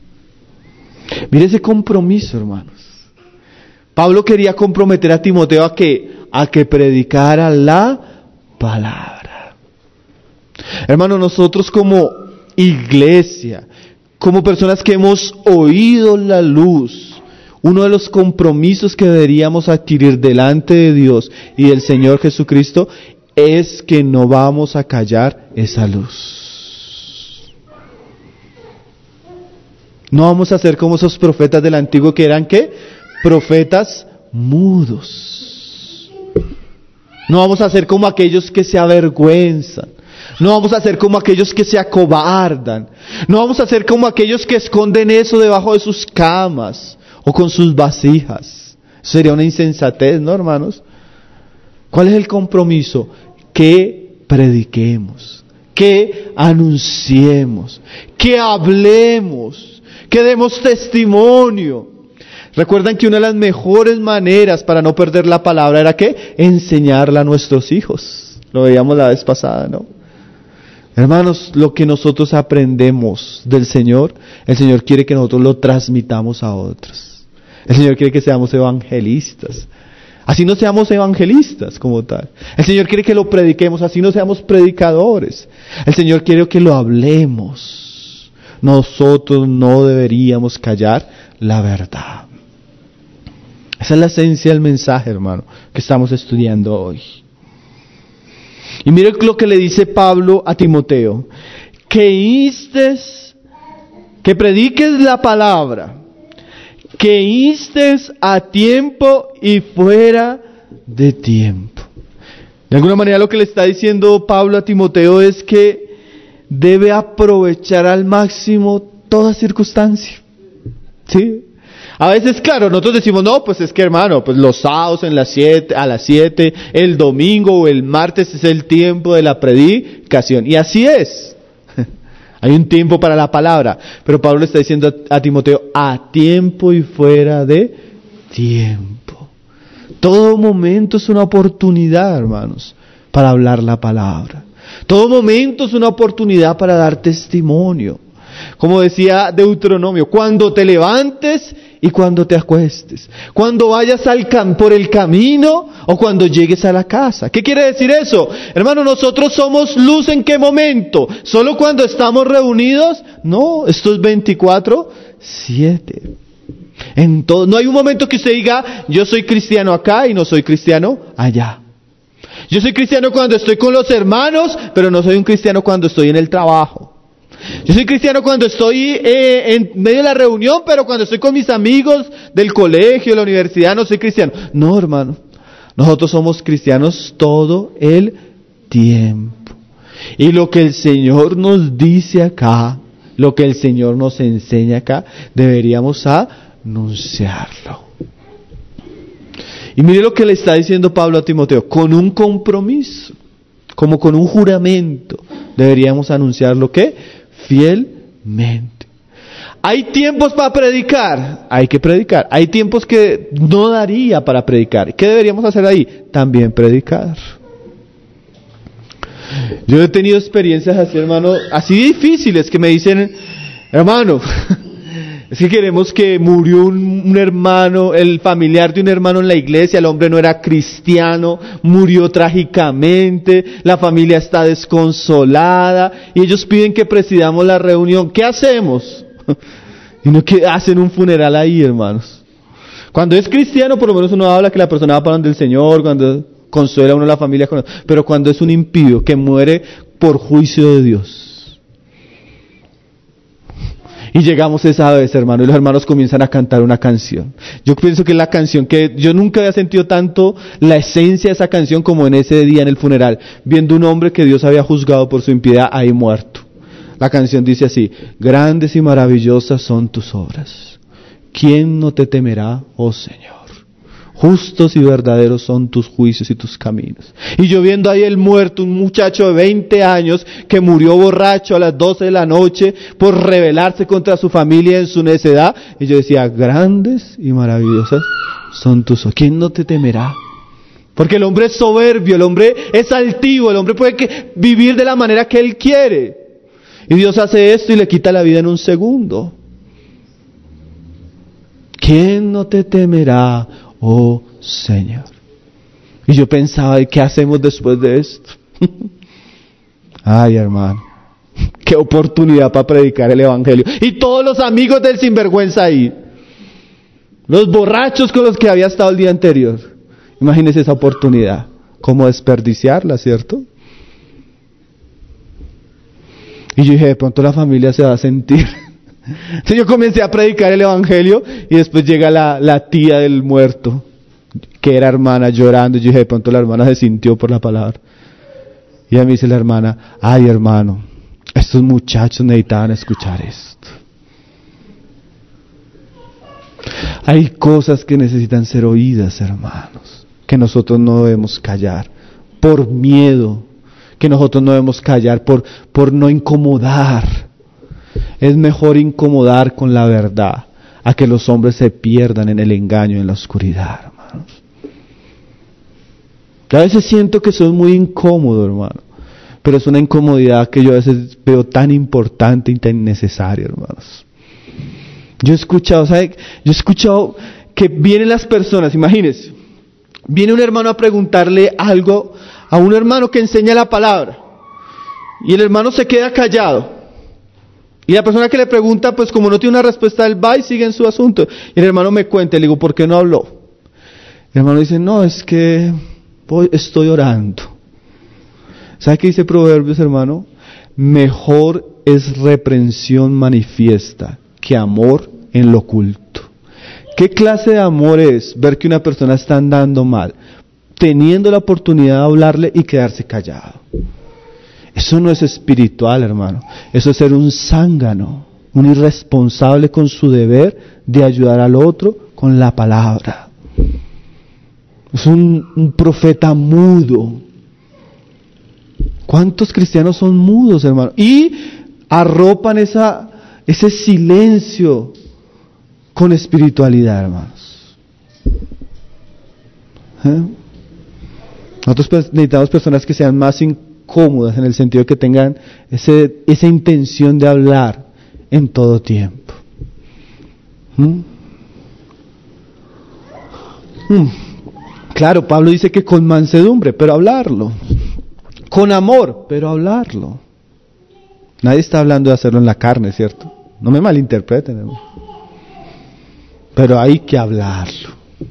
Mire ese compromiso, hermanos. Pablo quería comprometer a Timoteo a que, a que predicara la palabra. Hermano, nosotros como iglesia, como personas que hemos oído la luz, uno de los compromisos que deberíamos adquirir delante de Dios y del Señor Jesucristo es que no vamos a callar esa luz. No vamos a ser como esos profetas del antiguo que eran, ¿qué? Profetas mudos. No vamos a ser como aquellos que se avergüenzan. No vamos a ser como aquellos que se acobardan. No vamos a ser como aquellos que esconden eso debajo de sus camas o con sus vasijas. Eso sería una insensatez, ¿no, hermanos? ¿Cuál es el compromiso? Que prediquemos, que anunciemos, que hablemos, que demos testimonio. Recuerdan que una de las mejores maneras para no perder la palabra era ¿qué? Enseñarla a nuestros hijos. Lo veíamos la vez pasada, ¿no? Hermanos, lo que nosotros aprendemos del Señor, el Señor quiere que nosotros lo transmitamos a otros. El Señor quiere que seamos evangelistas. Así no seamos evangelistas como tal. El Señor quiere que lo prediquemos, así no seamos predicadores. El Señor quiere que lo hablemos. Nosotros no deberíamos callar la verdad. Esa es la esencia del mensaje, hermano, que estamos estudiando hoy. Y mire lo que le dice Pablo a Timoteo. Que instes, que prediques la palabra, que instes a tiempo y fuera de tiempo. De alguna manera lo que le está diciendo Pablo a Timoteo es que debe aprovechar al máximo toda circunstancia. ¿Sí? A veces, claro, nosotros decimos, no, pues es que hermano, pues los sábados en las siete, a las siete, el domingo o el martes es el tiempo de la predicación. Y así es. Hay un tiempo para la palabra. Pero Pablo le está diciendo a, a Timoteo, a tiempo y fuera de tiempo. Todo momento es una oportunidad, hermanos, para hablar la palabra. Todo momento es una oportunidad para dar testimonio. Como decía Deuteronomio, cuando te levantes y cuando te acuestes, cuando vayas al cam- por el camino o cuando llegues a la casa. ¿Qué quiere decir eso? Hermano, nosotros somos luz ¿en qué momento? ¿Solo cuando estamos reunidos? No, esto es veinticuatro siete. En todo, no hay un momento que usted diga, yo soy cristiano acá y no soy cristiano allá. Yo soy cristiano cuando estoy con los hermanos, pero no soy un cristiano cuando estoy en el trabajo. Yo soy cristiano cuando estoy eh, en medio de la reunión, pero cuando estoy con mis amigos del colegio, de la universidad, no soy cristiano. No, hermano. Nosotros somos cristianos todo el tiempo. Y lo que el Señor nos dice acá, lo que el Señor nos enseña acá, deberíamos anunciarlo. Y mire lo que le está diciendo Pablo a Timoteo, con un compromiso, como con un juramento, deberíamos anunciarlo, ¿qué? Fielmente. Hay tiempos para predicar, hay que predicar. Hay tiempos que no daría para predicar. ¿Qué deberíamos hacer ahí? También predicar. Yo he tenido experiencias así, hermano, así difíciles que me dicen, hermano, es que queremos que murió un, un hermano, el familiar de un hermano en la iglesia, el hombre no era cristiano, murió trágicamente, la familia está desconsolada y ellos piden que presidamos la reunión. ¿Qué hacemos? Y no que hacen un funeral ahí, hermanos. Cuando es cristiano, por lo menos uno habla que la persona va para donde el Señor, cuando consuela a uno la familia, pero cuando es un impío que muere por juicio de Dios. Y llegamos esa vez, hermano, y los hermanos comienzan a cantar una canción. Yo pienso que es la canción que yo nunca había sentido tanto la esencia de esa canción como en ese día en el funeral, viendo un hombre que Dios había juzgado por su impiedad ahí muerto. La canción dice así: grandes y maravillosas son tus obras. ¿Quién no te temerá, oh Señor? Justos y verdaderos son tus juicios y tus caminos. Y yo viendo ahí el muerto, un muchacho de veinte años que murió borracho a las doce de la noche por rebelarse contra su familia en su necedad. Y yo decía, grandes y maravillosas son tus ojos. ¿Quién no te temerá? Porque el hombre es soberbio, el hombre es altivo, el hombre puede que vivir de la manera que él quiere. Y Dios hace esto y le quita la vida en un segundo. ¿Quién no te temerá, oh Señor? Y yo pensaba, ¿y qué hacemos después de esto? Ay, hermano, qué oportunidad para predicar el evangelio. Y todos los amigos del sinvergüenza ahí, los borrachos con los que había estado el día anterior. Imagínense esa oportunidad, cómo desperdiciarla, ¿cierto? Y yo dije, de pronto la familia se va a sentir Entonces yo comencé a predicar el evangelio y después llega la, la tía del muerto, que era hermana, llorando. Y yo dije, de pronto la hermana se sintió por la palabra. Y a mí dice la hermana, ay hermano, estos muchachos necesitaban escuchar esto. Hay cosas que necesitan ser oídas, hermanos, que nosotros no debemos callar por miedo, que nosotros no debemos callar por, por no incomodar. Es mejor incomodar con la verdad a que los hombres se pierdan en el engaño y en la oscuridad, hermanos. Yo a veces siento que soy muy incómodo, hermano, pero es una incomodidad que yo a veces veo tan importante y tan necesaria, hermanos. Yo he escuchado, ¿sabe? Yo he escuchado que vienen las personas, imagínense, viene un hermano a preguntarle algo a un hermano que enseña la palabra, y el hermano se queda callado. Y la persona que le pregunta, pues como no tiene una respuesta, él va y sigue en su asunto. Y el hermano me cuenta, le digo, ¿por qué no habló? El hermano dice, no, es que voy, estoy orando. ¿Sabe qué dice Proverbios, hermano? Mejor es reprensión manifiesta que amor en lo oculto. ¿Qué clase de amor es ver que una persona está andando mal, teniendo la oportunidad de hablarle y quedarse callado? Eso no es espiritual, hermano. Eso es ser un zángano, un irresponsable con su deber de ayudar al otro con la palabra. Es un, un profeta mudo. ¿Cuántos cristianos son mudos, hermano? Y arropan esa, ese silencio con espiritualidad, hermanos. ¿Eh? Nosotros necesitamos personas que sean más incómodas, cómodas en el sentido de que tengan ese, esa intención de hablar en todo tiempo. ¿Mm? ¿Mm? Claro, Pablo dice que con mansedumbre, pero hablarlo. Con amor, pero hablarlo. Nadie está hablando de hacerlo en la carne, ¿cierto? No me malinterpreten, hermano. Pero hay que hablarlo.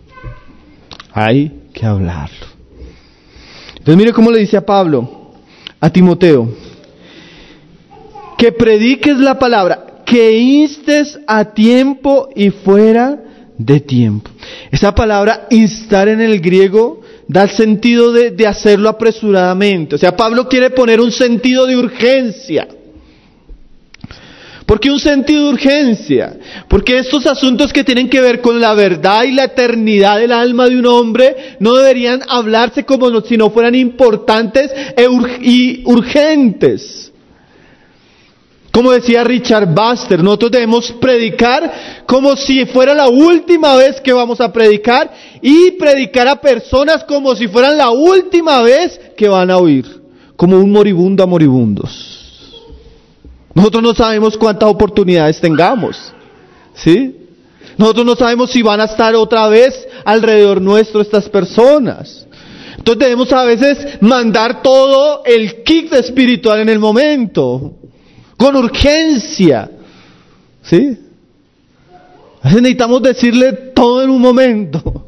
Hay que hablarlo. Entonces mire cómo le dice a Pablo a Timoteo, que prediques la palabra, que instes a tiempo y fuera de tiempo. Esa palabra instar en el griego da el sentido de, de hacerlo apresuradamente. O sea, Pablo quiere poner un sentido de urgencia. ¿Por qué un sentido de urgencia? Porque estos asuntos que tienen que ver con la verdad y la eternidad del alma de un hombre no deberían hablarse como si no fueran importantes y urgentes. Como decía Richard Baxter, nosotros debemos predicar como si fuera la última vez que vamos a predicar y predicar a personas como si fueran la última vez que van a oír, como un moribundo a moribundos. Nosotros no sabemos cuántas oportunidades tengamos, ¿sí? Nosotros no sabemos si van a estar otra vez alrededor nuestro estas personas. Entonces debemos a veces mandar todo el kick espiritual en el momento, con urgencia, ¿sí? A veces necesitamos decirle todo en un momento.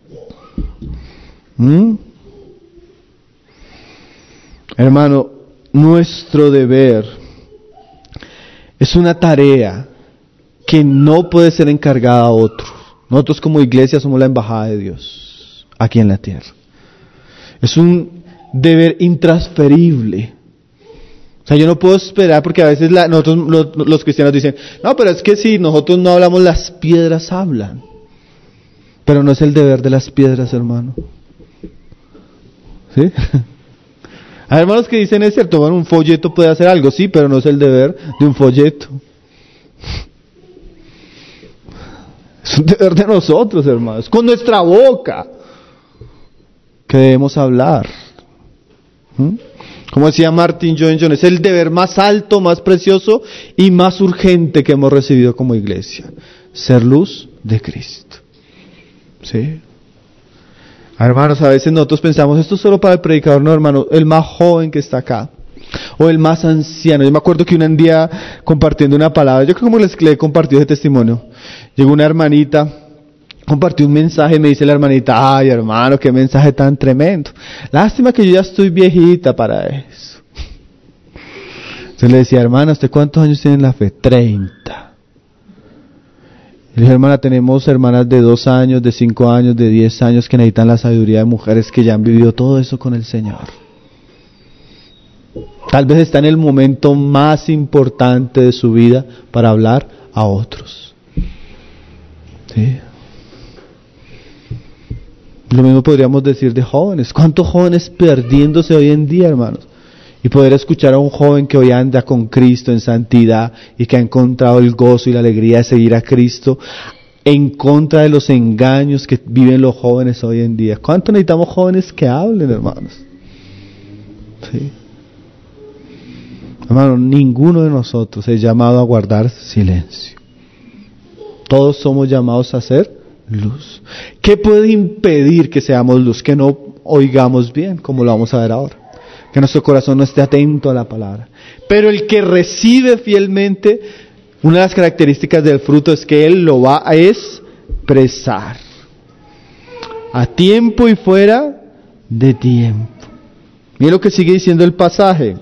¿Mm? Hermano, nuestro deber es una tarea que no puede ser encargada a otros. Nosotros como iglesia somos la embajada de Dios aquí en la tierra. Es un deber intransferible. O sea, yo no puedo esperar porque a veces la, nosotros los, los cristianos dicen, no, pero es que si nosotros no hablamos, las piedras hablan. Pero no es el deber de las piedras, hermano. ¿Sí? Hay hermanos que dicen, es cierto, bueno, un folleto puede hacer algo, sí, pero no es el deber de un folleto. Es un deber de nosotros, hermanos, con nuestra boca, que debemos hablar. ¿Mm? Como decía Martin Lloyd-Jones, es el deber más alto, más precioso y más urgente que hemos recibido como iglesia. Ser luz de Cristo. ¿Sí? Hermanos, a veces nosotros pensamos, esto es solo para el predicador, no, hermano, el más joven que está acá, o el más anciano. Yo me acuerdo que un día compartiendo una palabra, yo creo que les le he compartido ese testimonio, llegó una hermanita, compartió un mensaje y me dice la hermanita, ay hermano, qué mensaje tan tremendo, lástima que yo ya estoy viejita para eso. Entonces le decía, hermana, ¿usted cuántos años tiene en la fe? treinta. Y dije, hermana, tenemos hermanas de dos años, de cinco años, de diez años que necesitan la sabiduría de mujeres que ya han vivido todo eso con el Señor. Tal vez está en el momento más importante de su vida para hablar a otros. ¿Sí? Lo mismo podríamos decir de jóvenes. ¿Cuántos jóvenes perdiéndose hoy en día, hermanos? Y poder escuchar a un joven que hoy anda con Cristo en santidad y que ha encontrado el gozo y la alegría de seguir a Cristo en contra de los engaños que viven los jóvenes hoy en día. ¿Cuánto necesitamos jóvenes que hablen, hermanos? Sí. Hermano, ninguno de nosotros es llamado a guardar silencio. Todos somos llamados a ser luz. ¿Qué puede impedir que seamos luz? Que no oigamos bien, como lo vamos a ver ahora. Que nuestro corazón no esté atento a la palabra. Pero el que recibe fielmente, una de las características del fruto es que él lo va a expresar. A tiempo y fuera de tiempo. Mira lo que sigue diciendo el pasaje.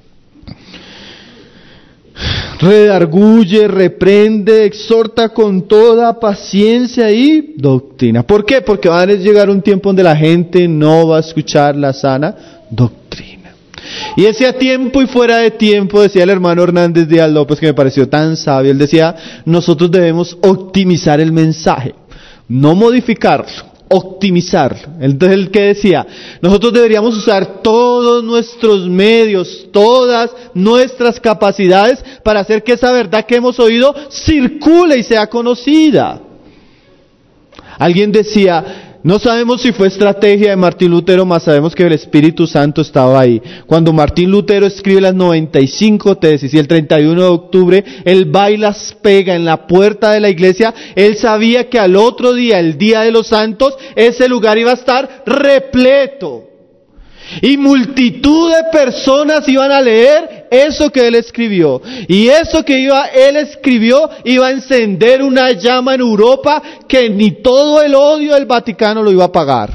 Redarguye, reprende, exhorta con toda paciencia y doctrina. ¿Por qué? Porque va a llegar un tiempo donde la gente no va a escuchar la sana doctrina. Y ese a tiempo y fuera de tiempo, decía el hermano Hernández Díaz López, que me pareció tan sabio. Él decía, nosotros debemos optimizar el mensaje, no modificarlo, optimizarlo. Entonces él que decía, nosotros deberíamos usar todos nuestros medios, todas nuestras capacidades para hacer que esa verdad que hemos oído circule y sea conocida. Alguien decía, no sabemos si fue estrategia de Martín Lutero, mas sabemos que el Espíritu Santo estaba ahí. Cuando Martín Lutero escribe las noventa y cinco tesis y el treinta y uno de octubre él va y las pega en la puerta de la iglesia, él sabía que al otro día, el día de los santos, ese lugar iba a estar repleto. Y multitud de personas iban a leer eso que él escribió. Y eso que iba, él escribió iba a encender una llama en Europa que ni todo el odio del Vaticano lo iba a apagar.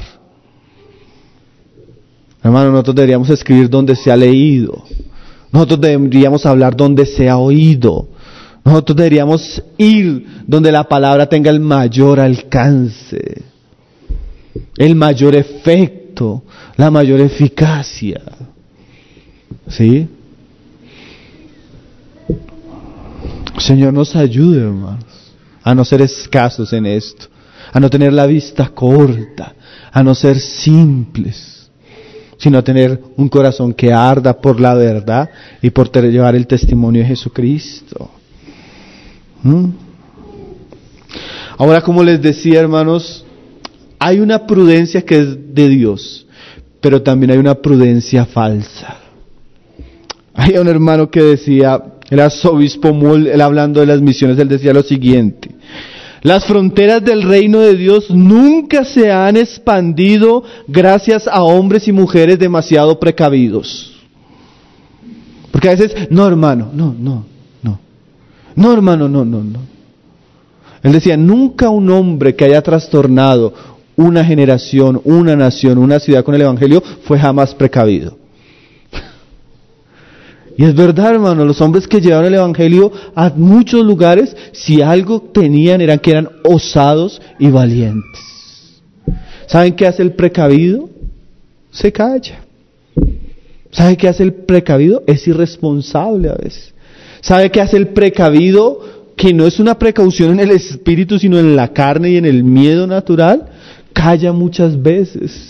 Hermano, nosotros deberíamos escribir donde se ha leído. Nosotros deberíamos hablar donde se ha oído. Nosotros deberíamos ir donde la palabra tenga el mayor alcance, el mayor efecto, la mayor eficacia. ¿Sí? Señor, nos ayude, hermanos, a no ser escasos en esto, a no tener la vista corta, a no ser simples, sino a tener un corazón que arda por la verdad y por llevar el testimonio de Jesucristo. ¿Mm? Ahora, como les decía, hermanos, hay una prudencia que es de Dios, pero también hay una prudencia falsa. Hay un hermano que decía, el arzobispo Moll, él hablando de las misiones, él decía lo siguiente: las fronteras del reino de Dios nunca se han expandido gracias a hombres y mujeres demasiado precavidos. Porque a veces, no hermano, no, no, no, no hermano, no, no, no. Él decía, nunca un hombre que haya trastornado una generación, una nación, una ciudad con el evangelio fue jamás precavido. Y es verdad, hermano, los hombres que llevaron el evangelio a muchos lugares, si algo tenían eran que eran osados y valientes. ¿Saben qué hace el precavido? Se calla. ¿Sabe qué hace el precavido? Es irresponsable a veces. ¿Sabe qué hace el precavido? Que no es una precaución en el espíritu, sino en la carne y en el miedo natural. Calla muchas veces.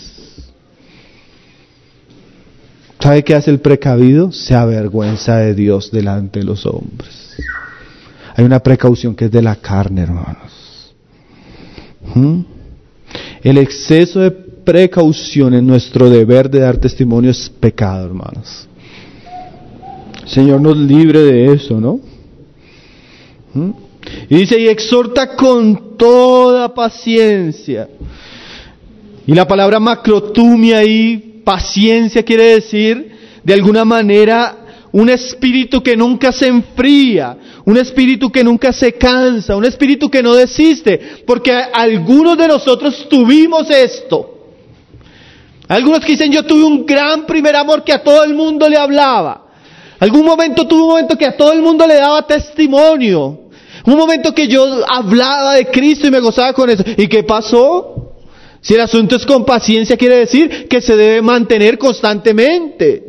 ¿Sabe qué hace el precavido? Se avergüenza de Dios delante de los hombres. Hay una precaución que es de la carne, hermanos. ¿Mm? El exceso de precaución en nuestro deber de dar testimonio es pecado, hermanos. El Señor nos libre de eso, ¿no? ¿Mm? Y dice, y exhorta con toda paciencia. Y la palabra macrotumia ahí, paciencia, quiere decir, de alguna manera, un espíritu que nunca se enfría, un espíritu que nunca se cansa, un espíritu que no desiste, porque algunos de nosotros tuvimos esto. Algunos que dicen, yo tuve un gran primer amor que a todo el mundo le hablaba. Algún momento tuve un momento que a todo el mundo le daba testimonio. Un momento que yo hablaba de Cristo y me gozaba con eso. ¿Y qué pasó? Si el asunto es con paciencia, quiere decir que se debe mantener constantemente.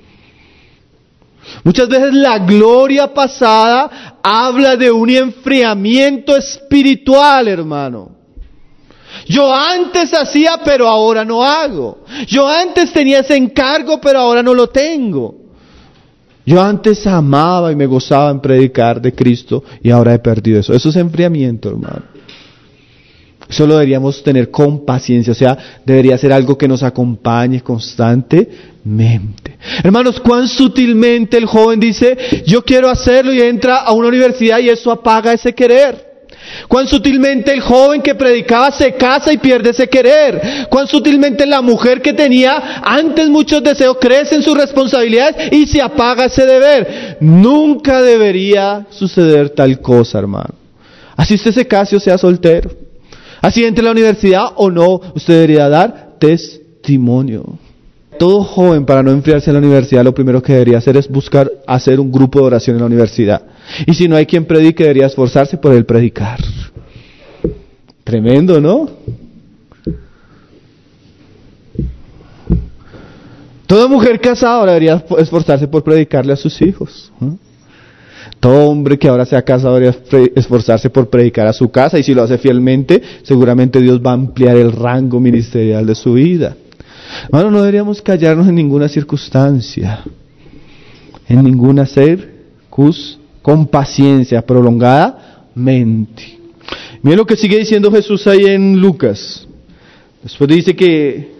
Muchas veces la gloria pasada habla de un enfriamiento espiritual, hermano. Yo antes hacía, pero ahora no hago. Yo antes tenía ese encargo, pero ahora no lo tengo. Yo antes amaba y me gozaba en predicar de Cristo y ahora he perdido eso. Eso es enfriamiento, hermano. Eso lo deberíamos tener con paciencia, o sea, debería ser algo que nos acompañe constantemente. Hermanos, cuán sutilmente el joven dice, yo quiero hacerlo, y entra a una universidad y eso apaga ese querer. Cuán sutilmente el joven que predicaba se casa y pierde ese querer. Cuán sutilmente la mujer que tenía antes muchos deseos crece en sus responsabilidades y se apaga ese deber. Nunca debería suceder tal cosa, hermano. Así usted se case o sea soltero, así entre a la universidad o no, usted debería dar testimonio. Todo joven, para no enfriarse en la universidad, lo primero que debería hacer es buscar hacer un grupo de oración en la universidad. Y si no hay quien predique, debería esforzarse por el predicar. Tremendo, ¿no? Toda mujer casada debería esforzarse por predicarle a sus hijos, ¿no? Todo hombre que ahora sea casado debería esforzarse por predicar a su casa, y si lo hace fielmente, seguramente Dios va a ampliar el rango ministerial de su vida. Hermano, no deberíamos callarnos en ninguna circunstancia, en ninguna circunstancia, con paciencia, prolongadamente. Miren lo que sigue diciendo Jesús ahí en Lucas. Después dice que,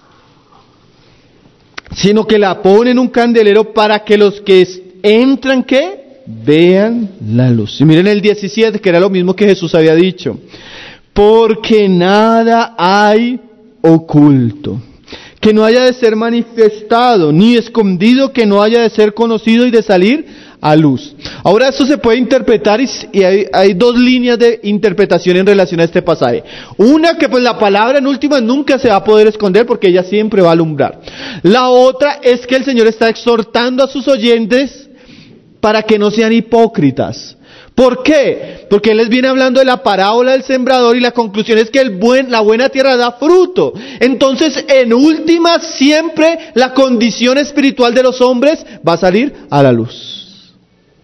sino que la pone en un candelero para que los que entran, ¿qué? Vean la luz. Y miren el diecisiete, que era lo mismo que Jesús había dicho. Porque nada hay oculto que no haya de ser manifestado, ni escondido que no haya de ser conocido y de salir a luz. Ahora esto se puede interpretar y, y hay, hay dos líneas de interpretación en relación a este pasaje. Una, que pues la palabra en últimas nunca se va a poder esconder porque ella siempre va a alumbrar. La otra es que el Señor está exhortando a sus oyentes para que no sean hipócritas. ¿Por qué? Porque Él les viene hablando de la parábola del sembrador y la conclusión es que el buen, la buena tierra da fruto. Entonces, en últimas, siempre la condición espiritual de los hombres va a salir a la luz.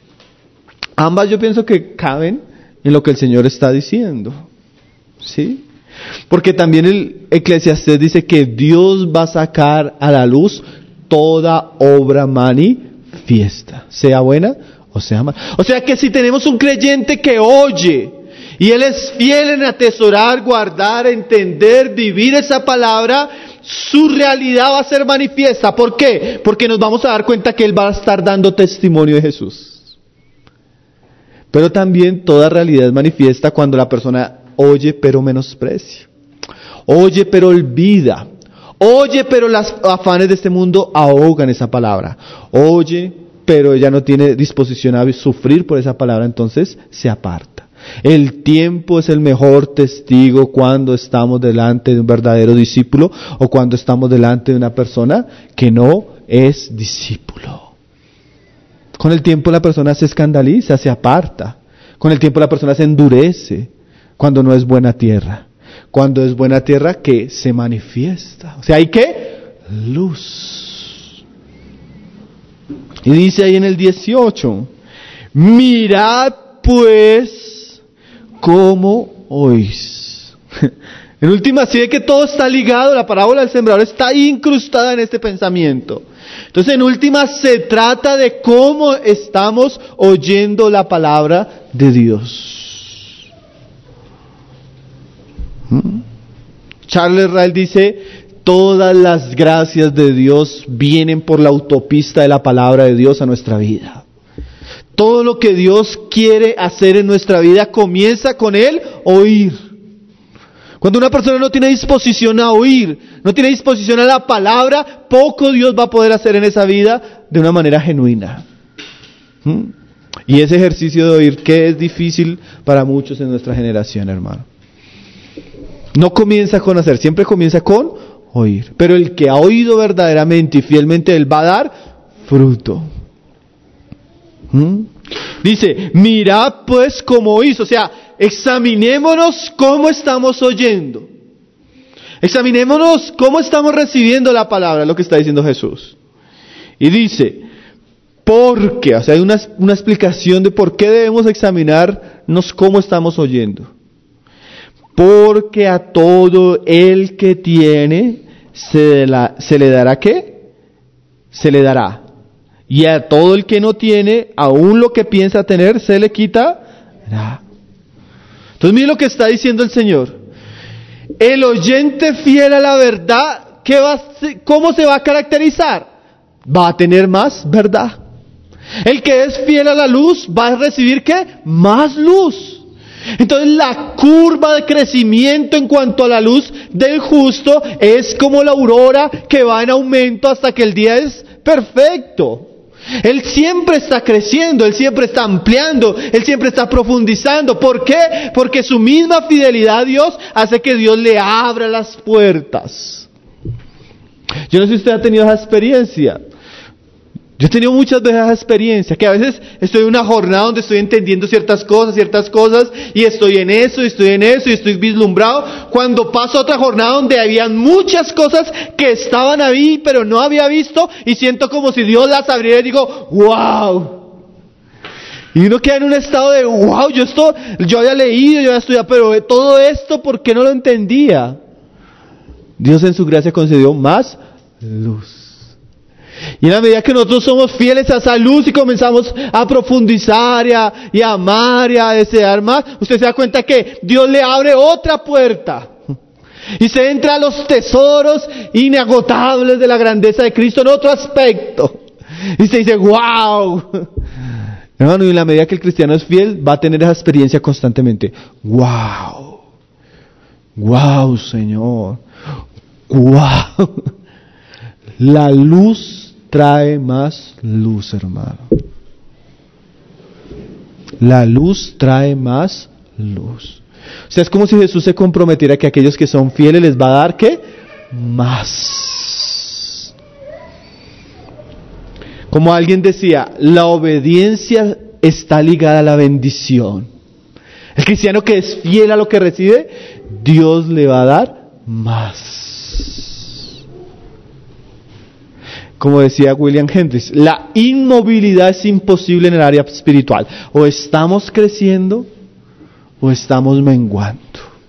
Ambas yo pienso que caben en lo que el Señor está diciendo, ¿sí? Porque también el Eclesiastés dice que Dios va a sacar a la luz toda obra manifiesta, sea buena o sea mala. O sea que si tenemos un creyente que oye y él es fiel en atesorar, guardar, entender, vivir esa palabra, su realidad va a ser manifiesta. ¿Por qué? Porque nos vamos a dar cuenta que él va a estar dando testimonio de Jesús. Pero también toda realidad es manifiesta cuando la persona oye pero menosprecia, oye pero olvida, oye pero las afanes de este mundo ahogan esa palabra, oye pero ella no tiene disposición a sufrir por esa palabra, entonces se aparta. El tiempo es el mejor testigo cuando estamos delante de un verdadero discípulo o cuando estamos delante de una persona que no es discípulo. Con el tiempo la persona se escandaliza, se aparta. Con el tiempo la persona se endurece cuando no es buena tierra. Cuando es buena tierra, que se manifiesta. O sea, hay que luz. Y dice ahí en el dieciocho, mirad pues cómo oís. En última, si ve que todo está ligado, la parábola del sembrador está incrustada en este pensamiento. Entonces, en última, se trata de cómo estamos oyendo la palabra de Dios. ¿Mm? Charles Ryle dice, todas las gracias de Dios vienen por la autopista de la palabra de Dios a nuestra vida. Todo lo que Dios quiere hacer en nuestra vida comienza con el oír. Cuando una persona no tiene disposición a oír, no tiene disposición a la palabra, poco Dios va a poder hacer en esa vida de una manera genuina. ¿Mm? Y ese ejercicio de oír, que es difícil para muchos en nuestra generación, hermano. No comienza con hacer, siempre comienza con oír. Pero el que ha oído verdaderamente y fielmente, él va a dar fruto. ¿Mm? Dice, mirad pues cómo hizo. O sea, examinémonos cómo estamos oyendo. Examinémonos cómo estamos recibiendo la palabra, lo que está diciendo Jesús. Y dice, ¿por qué? O sea, hay una, una explicación de por qué debemos examinarnos cómo estamos oyendo. Porque a todo el que tiene, se, la, se le dará ¿qué? Se le dará. Y a todo el que no tiene, aún lo que piensa tener, se le quitará. Entonces mire lo que está diciendo el Señor. El oyente fiel a la verdad, ¿qué va a, ¿cómo se va a caracterizar? Va a tener más verdad. El que es fiel a la luz va a recibir ¿qué? Más luz. Entonces la curva de crecimiento en cuanto a la luz del justo es como la aurora que va en aumento hasta que el día es perfecto. Él siempre está creciendo, Él siempre está ampliando, Él siempre está profundizando. ¿Por qué? Porque su misma fidelidad a Dios hace que Dios le abra las puertas. Yo no sé si usted ha tenido esa experiencia. Yo he tenido muchas veces esa experiencia, que a veces estoy en una jornada donde estoy entendiendo ciertas cosas, ciertas cosas, y estoy en eso, y estoy en eso, y estoy vislumbrado, cuando paso a otra jornada donde habían muchas cosas que estaban ahí, pero no había visto, y siento como si Dios las abriera y digo, ¡wow! Y uno queda en un estado de, ¡wow! Yo esto, yo había leído, yo había estudiado, pero todo esto, ¿por qué no lo entendía? Dios en su gracia concedió más luz. Y en la medida que nosotros somos fieles a esa luz y comenzamos a profundizar y a, y a amar y a desear más, usted se da cuenta que Dios le abre otra puerta. Y se entra a los tesoros inagotables de la grandeza de Cristo en otro aspecto. Y se dice, ¡wow! Hermano, y en la medida que el cristiano es fiel, va a tener esa experiencia constantemente. ¡Wow! ¡Wow, Señor! ¡Wow! La luz trae más luz, hermano. La luz trae más luz. O sea, es como si Jesús se comprometiera que aquellos que son fieles les va a dar, ¿qué? Más. Como alguien decía, la obediencia está ligada a la bendición. El cristiano que es fiel a lo que recibe, Dios le va a dar más. Como decía William Hendricks, la inmovilidad es imposible en el área espiritual. O estamos creciendo o estamos menguando.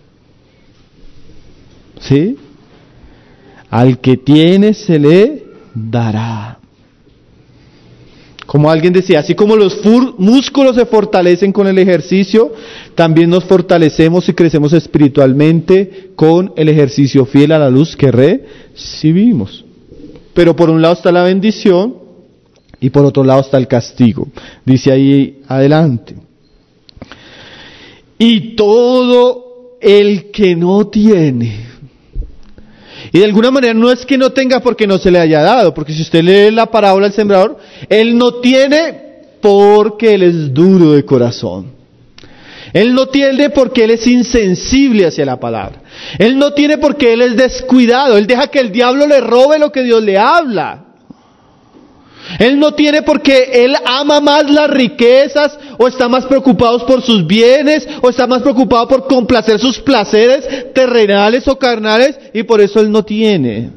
¿Sí? Al que tiene se le dará. Como alguien decía, así como los fur- músculos se fortalecen con el ejercicio, también nos fortalecemos y crecemos espiritualmente con el ejercicio fiel a la luz que recibimos. Pero por un lado está la bendición y por otro lado está el castigo. Dice ahí adelante. Y todo el que no tiene. Y de alguna manera no es que no tenga porque no se le haya dado. Porque si usted lee la parábola del sembrador, él no tiene porque él es duro de corazón. Él no tiene porque él es insensible hacia la palabra. Él no tiene porque él es descuidado. Él deja que el diablo le robe lo que Dios le habla. Él no tiene porque él ama más las riquezas, o está más preocupado por sus bienes, o está más preocupado por complacer sus placeres terrenales o carnales, y por eso él no tiene.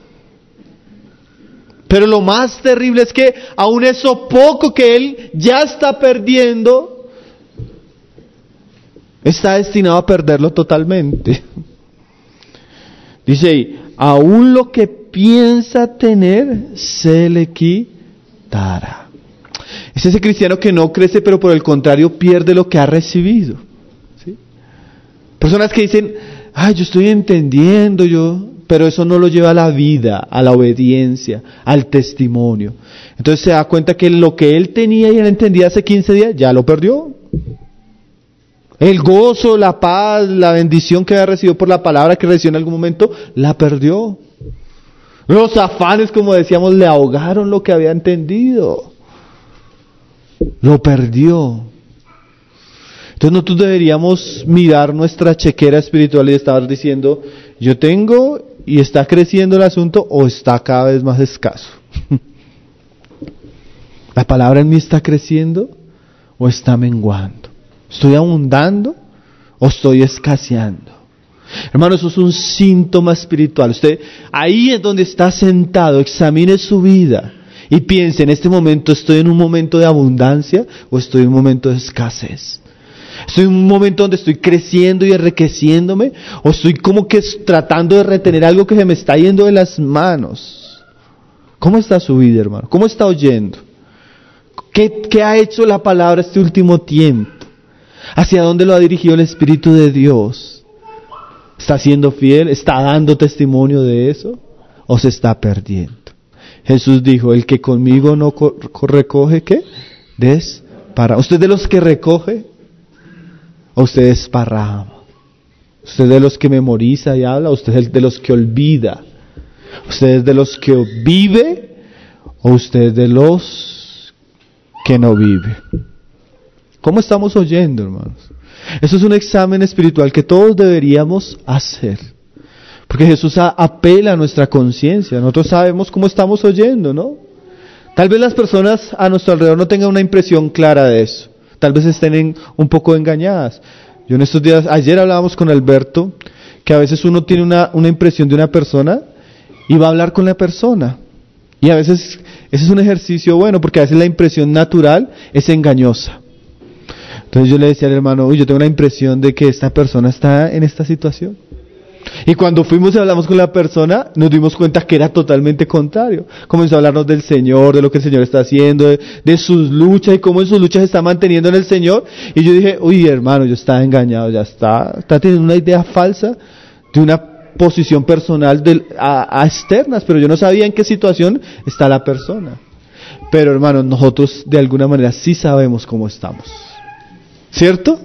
Pero lo más terrible es que aún eso poco que él ya está perdiendo, está destinado a perderlo totalmente. Dice ahí, aún lo que piensa tener se le quitará. Es ese cristiano que no crece, pero por el contrario pierde lo que ha recibido. ¿Sí? Personas que dicen, ay, yo estoy entendiendo, yo, pero eso no lo lleva a la vida, a la obediencia, al testimonio. Entonces se da cuenta que lo que él tenía y él entendía hace quince días, ya lo perdió. El gozo, la paz, la bendición que había recibido por la palabra que recibió en algún momento, la perdió. Los afanes, como decíamos, le ahogaron lo que había entendido. Lo perdió. Entonces nosotros deberíamos mirar nuestra chequera espiritual y estar diciendo, yo tengo y está creciendo el asunto o está cada vez más escaso. ¿La palabra en mí está creciendo o está menguando? ¿Estoy abundando o estoy escaseando? Hermano, eso es un síntoma espiritual. Usted, ahí es donde está sentado, examine su vida y piense, en este momento, ¿estoy en un momento de abundancia o estoy en un momento de escasez? ¿Estoy en un momento donde estoy creciendo y enriqueciéndome o estoy como que tratando de retener algo que se me está yendo de las manos? ¿Cómo está su vida, hermano? ¿Cómo está oyendo? ¿Qué, qué ha hecho la palabra este último tiempo? ¿Hacia dónde lo ha dirigido el Espíritu de Dios? ¿Está siendo fiel? ¿Está dando testimonio de eso? ¿O se está perdiendo? Jesús dijo, el que conmigo no co- recoge, ¿qué? Desparrama. ¿Usted de los que recoge? ¿O usted desparrama? ¿Usted de los que memoriza y habla? ¿O usted es de los que olvida? ¿Usted es de los que vive? ¿O usted es de los que no vive? ¿Cómo estamos oyendo, hermanos? Eso es un examen espiritual que todos deberíamos hacer. Porque Jesús a, apela a nuestra conciencia. Nosotros sabemos cómo estamos oyendo, ¿no? Tal vez las personas a nuestro alrededor no tengan una impresión clara de eso. Tal vez estén en, un poco engañadas. Yo en estos días, ayer hablábamos con Alberto, que a veces uno tiene una, una impresión de una persona y va a hablar con la persona. Y a veces ese es un ejercicio bueno, porque a veces la impresión natural es engañosa. Entonces yo le decía al hermano, uy, yo tengo una impresión de que esta persona está en esta situación. Y cuando fuimos y hablamos con la persona, nos dimos cuenta que era totalmente contrario. Comenzó a hablarnos del Señor, de lo que el Señor está haciendo, de, de sus luchas y cómo en sus luchas se está manteniendo en el Señor. Y yo dije, uy, hermano, yo estaba engañado, ya está, está teniendo una idea falsa de una posición personal de, a, a externas, pero yo no sabía en qué situación está la persona. Pero hermano, nosotros de alguna manera sí sabemos cómo estamos. ¿Cierto?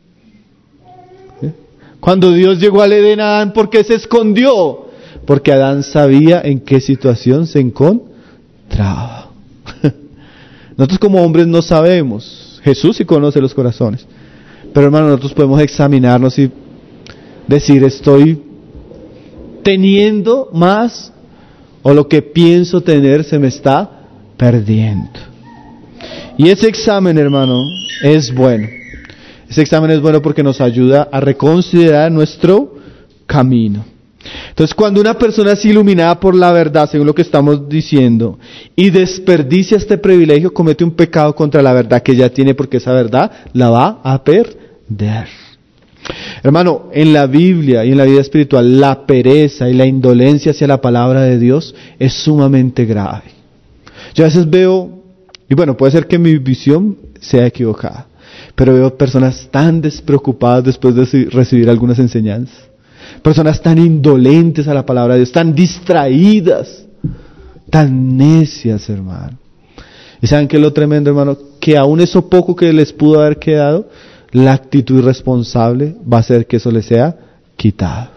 Cuando Dios llegó al Edén a Adán, ¿por qué se escondió? Porque Adán sabía en qué situación se encontraba. Nosotros como hombres no sabemos. Jesús sí conoce los corazones. Pero hermano, nosotros podemos examinarnos y decir, ¿estoy teniendo más o lo que pienso tener se me está perdiendo? Y ese examen, hermano, es bueno. Ese examen es bueno porque nos ayuda a reconsiderar nuestro camino. Entonces, cuando una persona es iluminada por la verdad, según lo que estamos diciendo, y desperdicia este privilegio, comete un pecado contra la verdad que ya tiene, porque esa verdad la va a perder. Hermano, en la Biblia y en la vida espiritual, la pereza y la indolencia hacia la palabra de Dios es sumamente grave. Yo a veces veo, y bueno, puede ser que mi visión sea equivocada, pero veo personas tan despreocupadas después de recibir algunas enseñanzas. Personas tan indolentes a la palabra de Dios, tan distraídas, tan necias, hermano. ¿Y saben qué es lo tremendo, hermano? Que aún eso poco que les pudo haber quedado, la actitud irresponsable va a hacer que eso les sea quitado.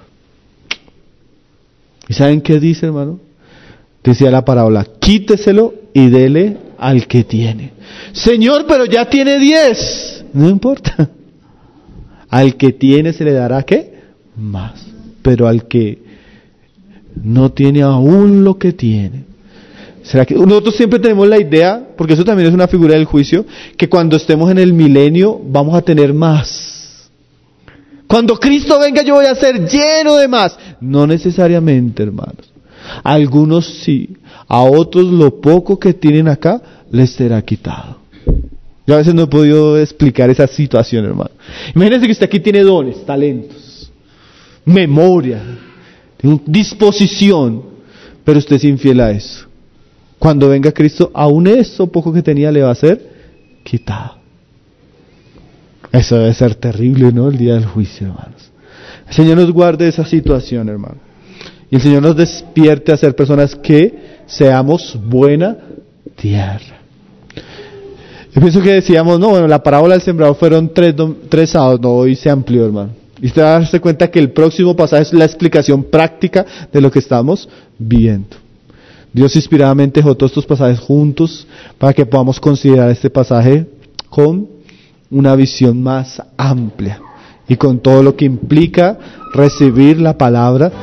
¿Y saben qué dice, hermano? Decía la parábola, quíteselo y dele al que tiene. Señor, pero ya tiene diez. No importa. Al que tiene se le dará, ¿qué? Más. Pero al que no tiene aún lo que tiene. ¿Será que nosotros siempre tenemos la idea, porque eso también es una figura del juicio, que cuando estemos en el milenio vamos a tener más? Cuando Cristo venga yo voy a ser lleno de más. No necesariamente, hermanos. A algunos sí, a otros lo poco que tienen acá les será quitado. Yo a veces no he podido explicar esa situación, hermano. Imagínense que usted aquí tiene dones, talentos, memoria, disposición, pero usted es infiel a eso. Cuando venga Cristo, aún eso poco que tenía le va a ser quitado. Eso debe ser terrible, ¿no? El día del juicio, hermanos. El Señor nos guarde esa situación, hermano. Y el Señor nos despierte a ser personas que seamos buena tierra. Yo pienso que decíamos, no, bueno, la parábola del sembrador fueron tres, tres sábados, no, hoy se amplió, hermano. Y usted va a darse cuenta que el próximo pasaje es la explicación práctica de lo que estamos viendo. Dios inspiradamente dejó todos estos pasajes juntos para que podamos considerar este pasaje con una visión más amplia y con todo lo que implica recibir la palabra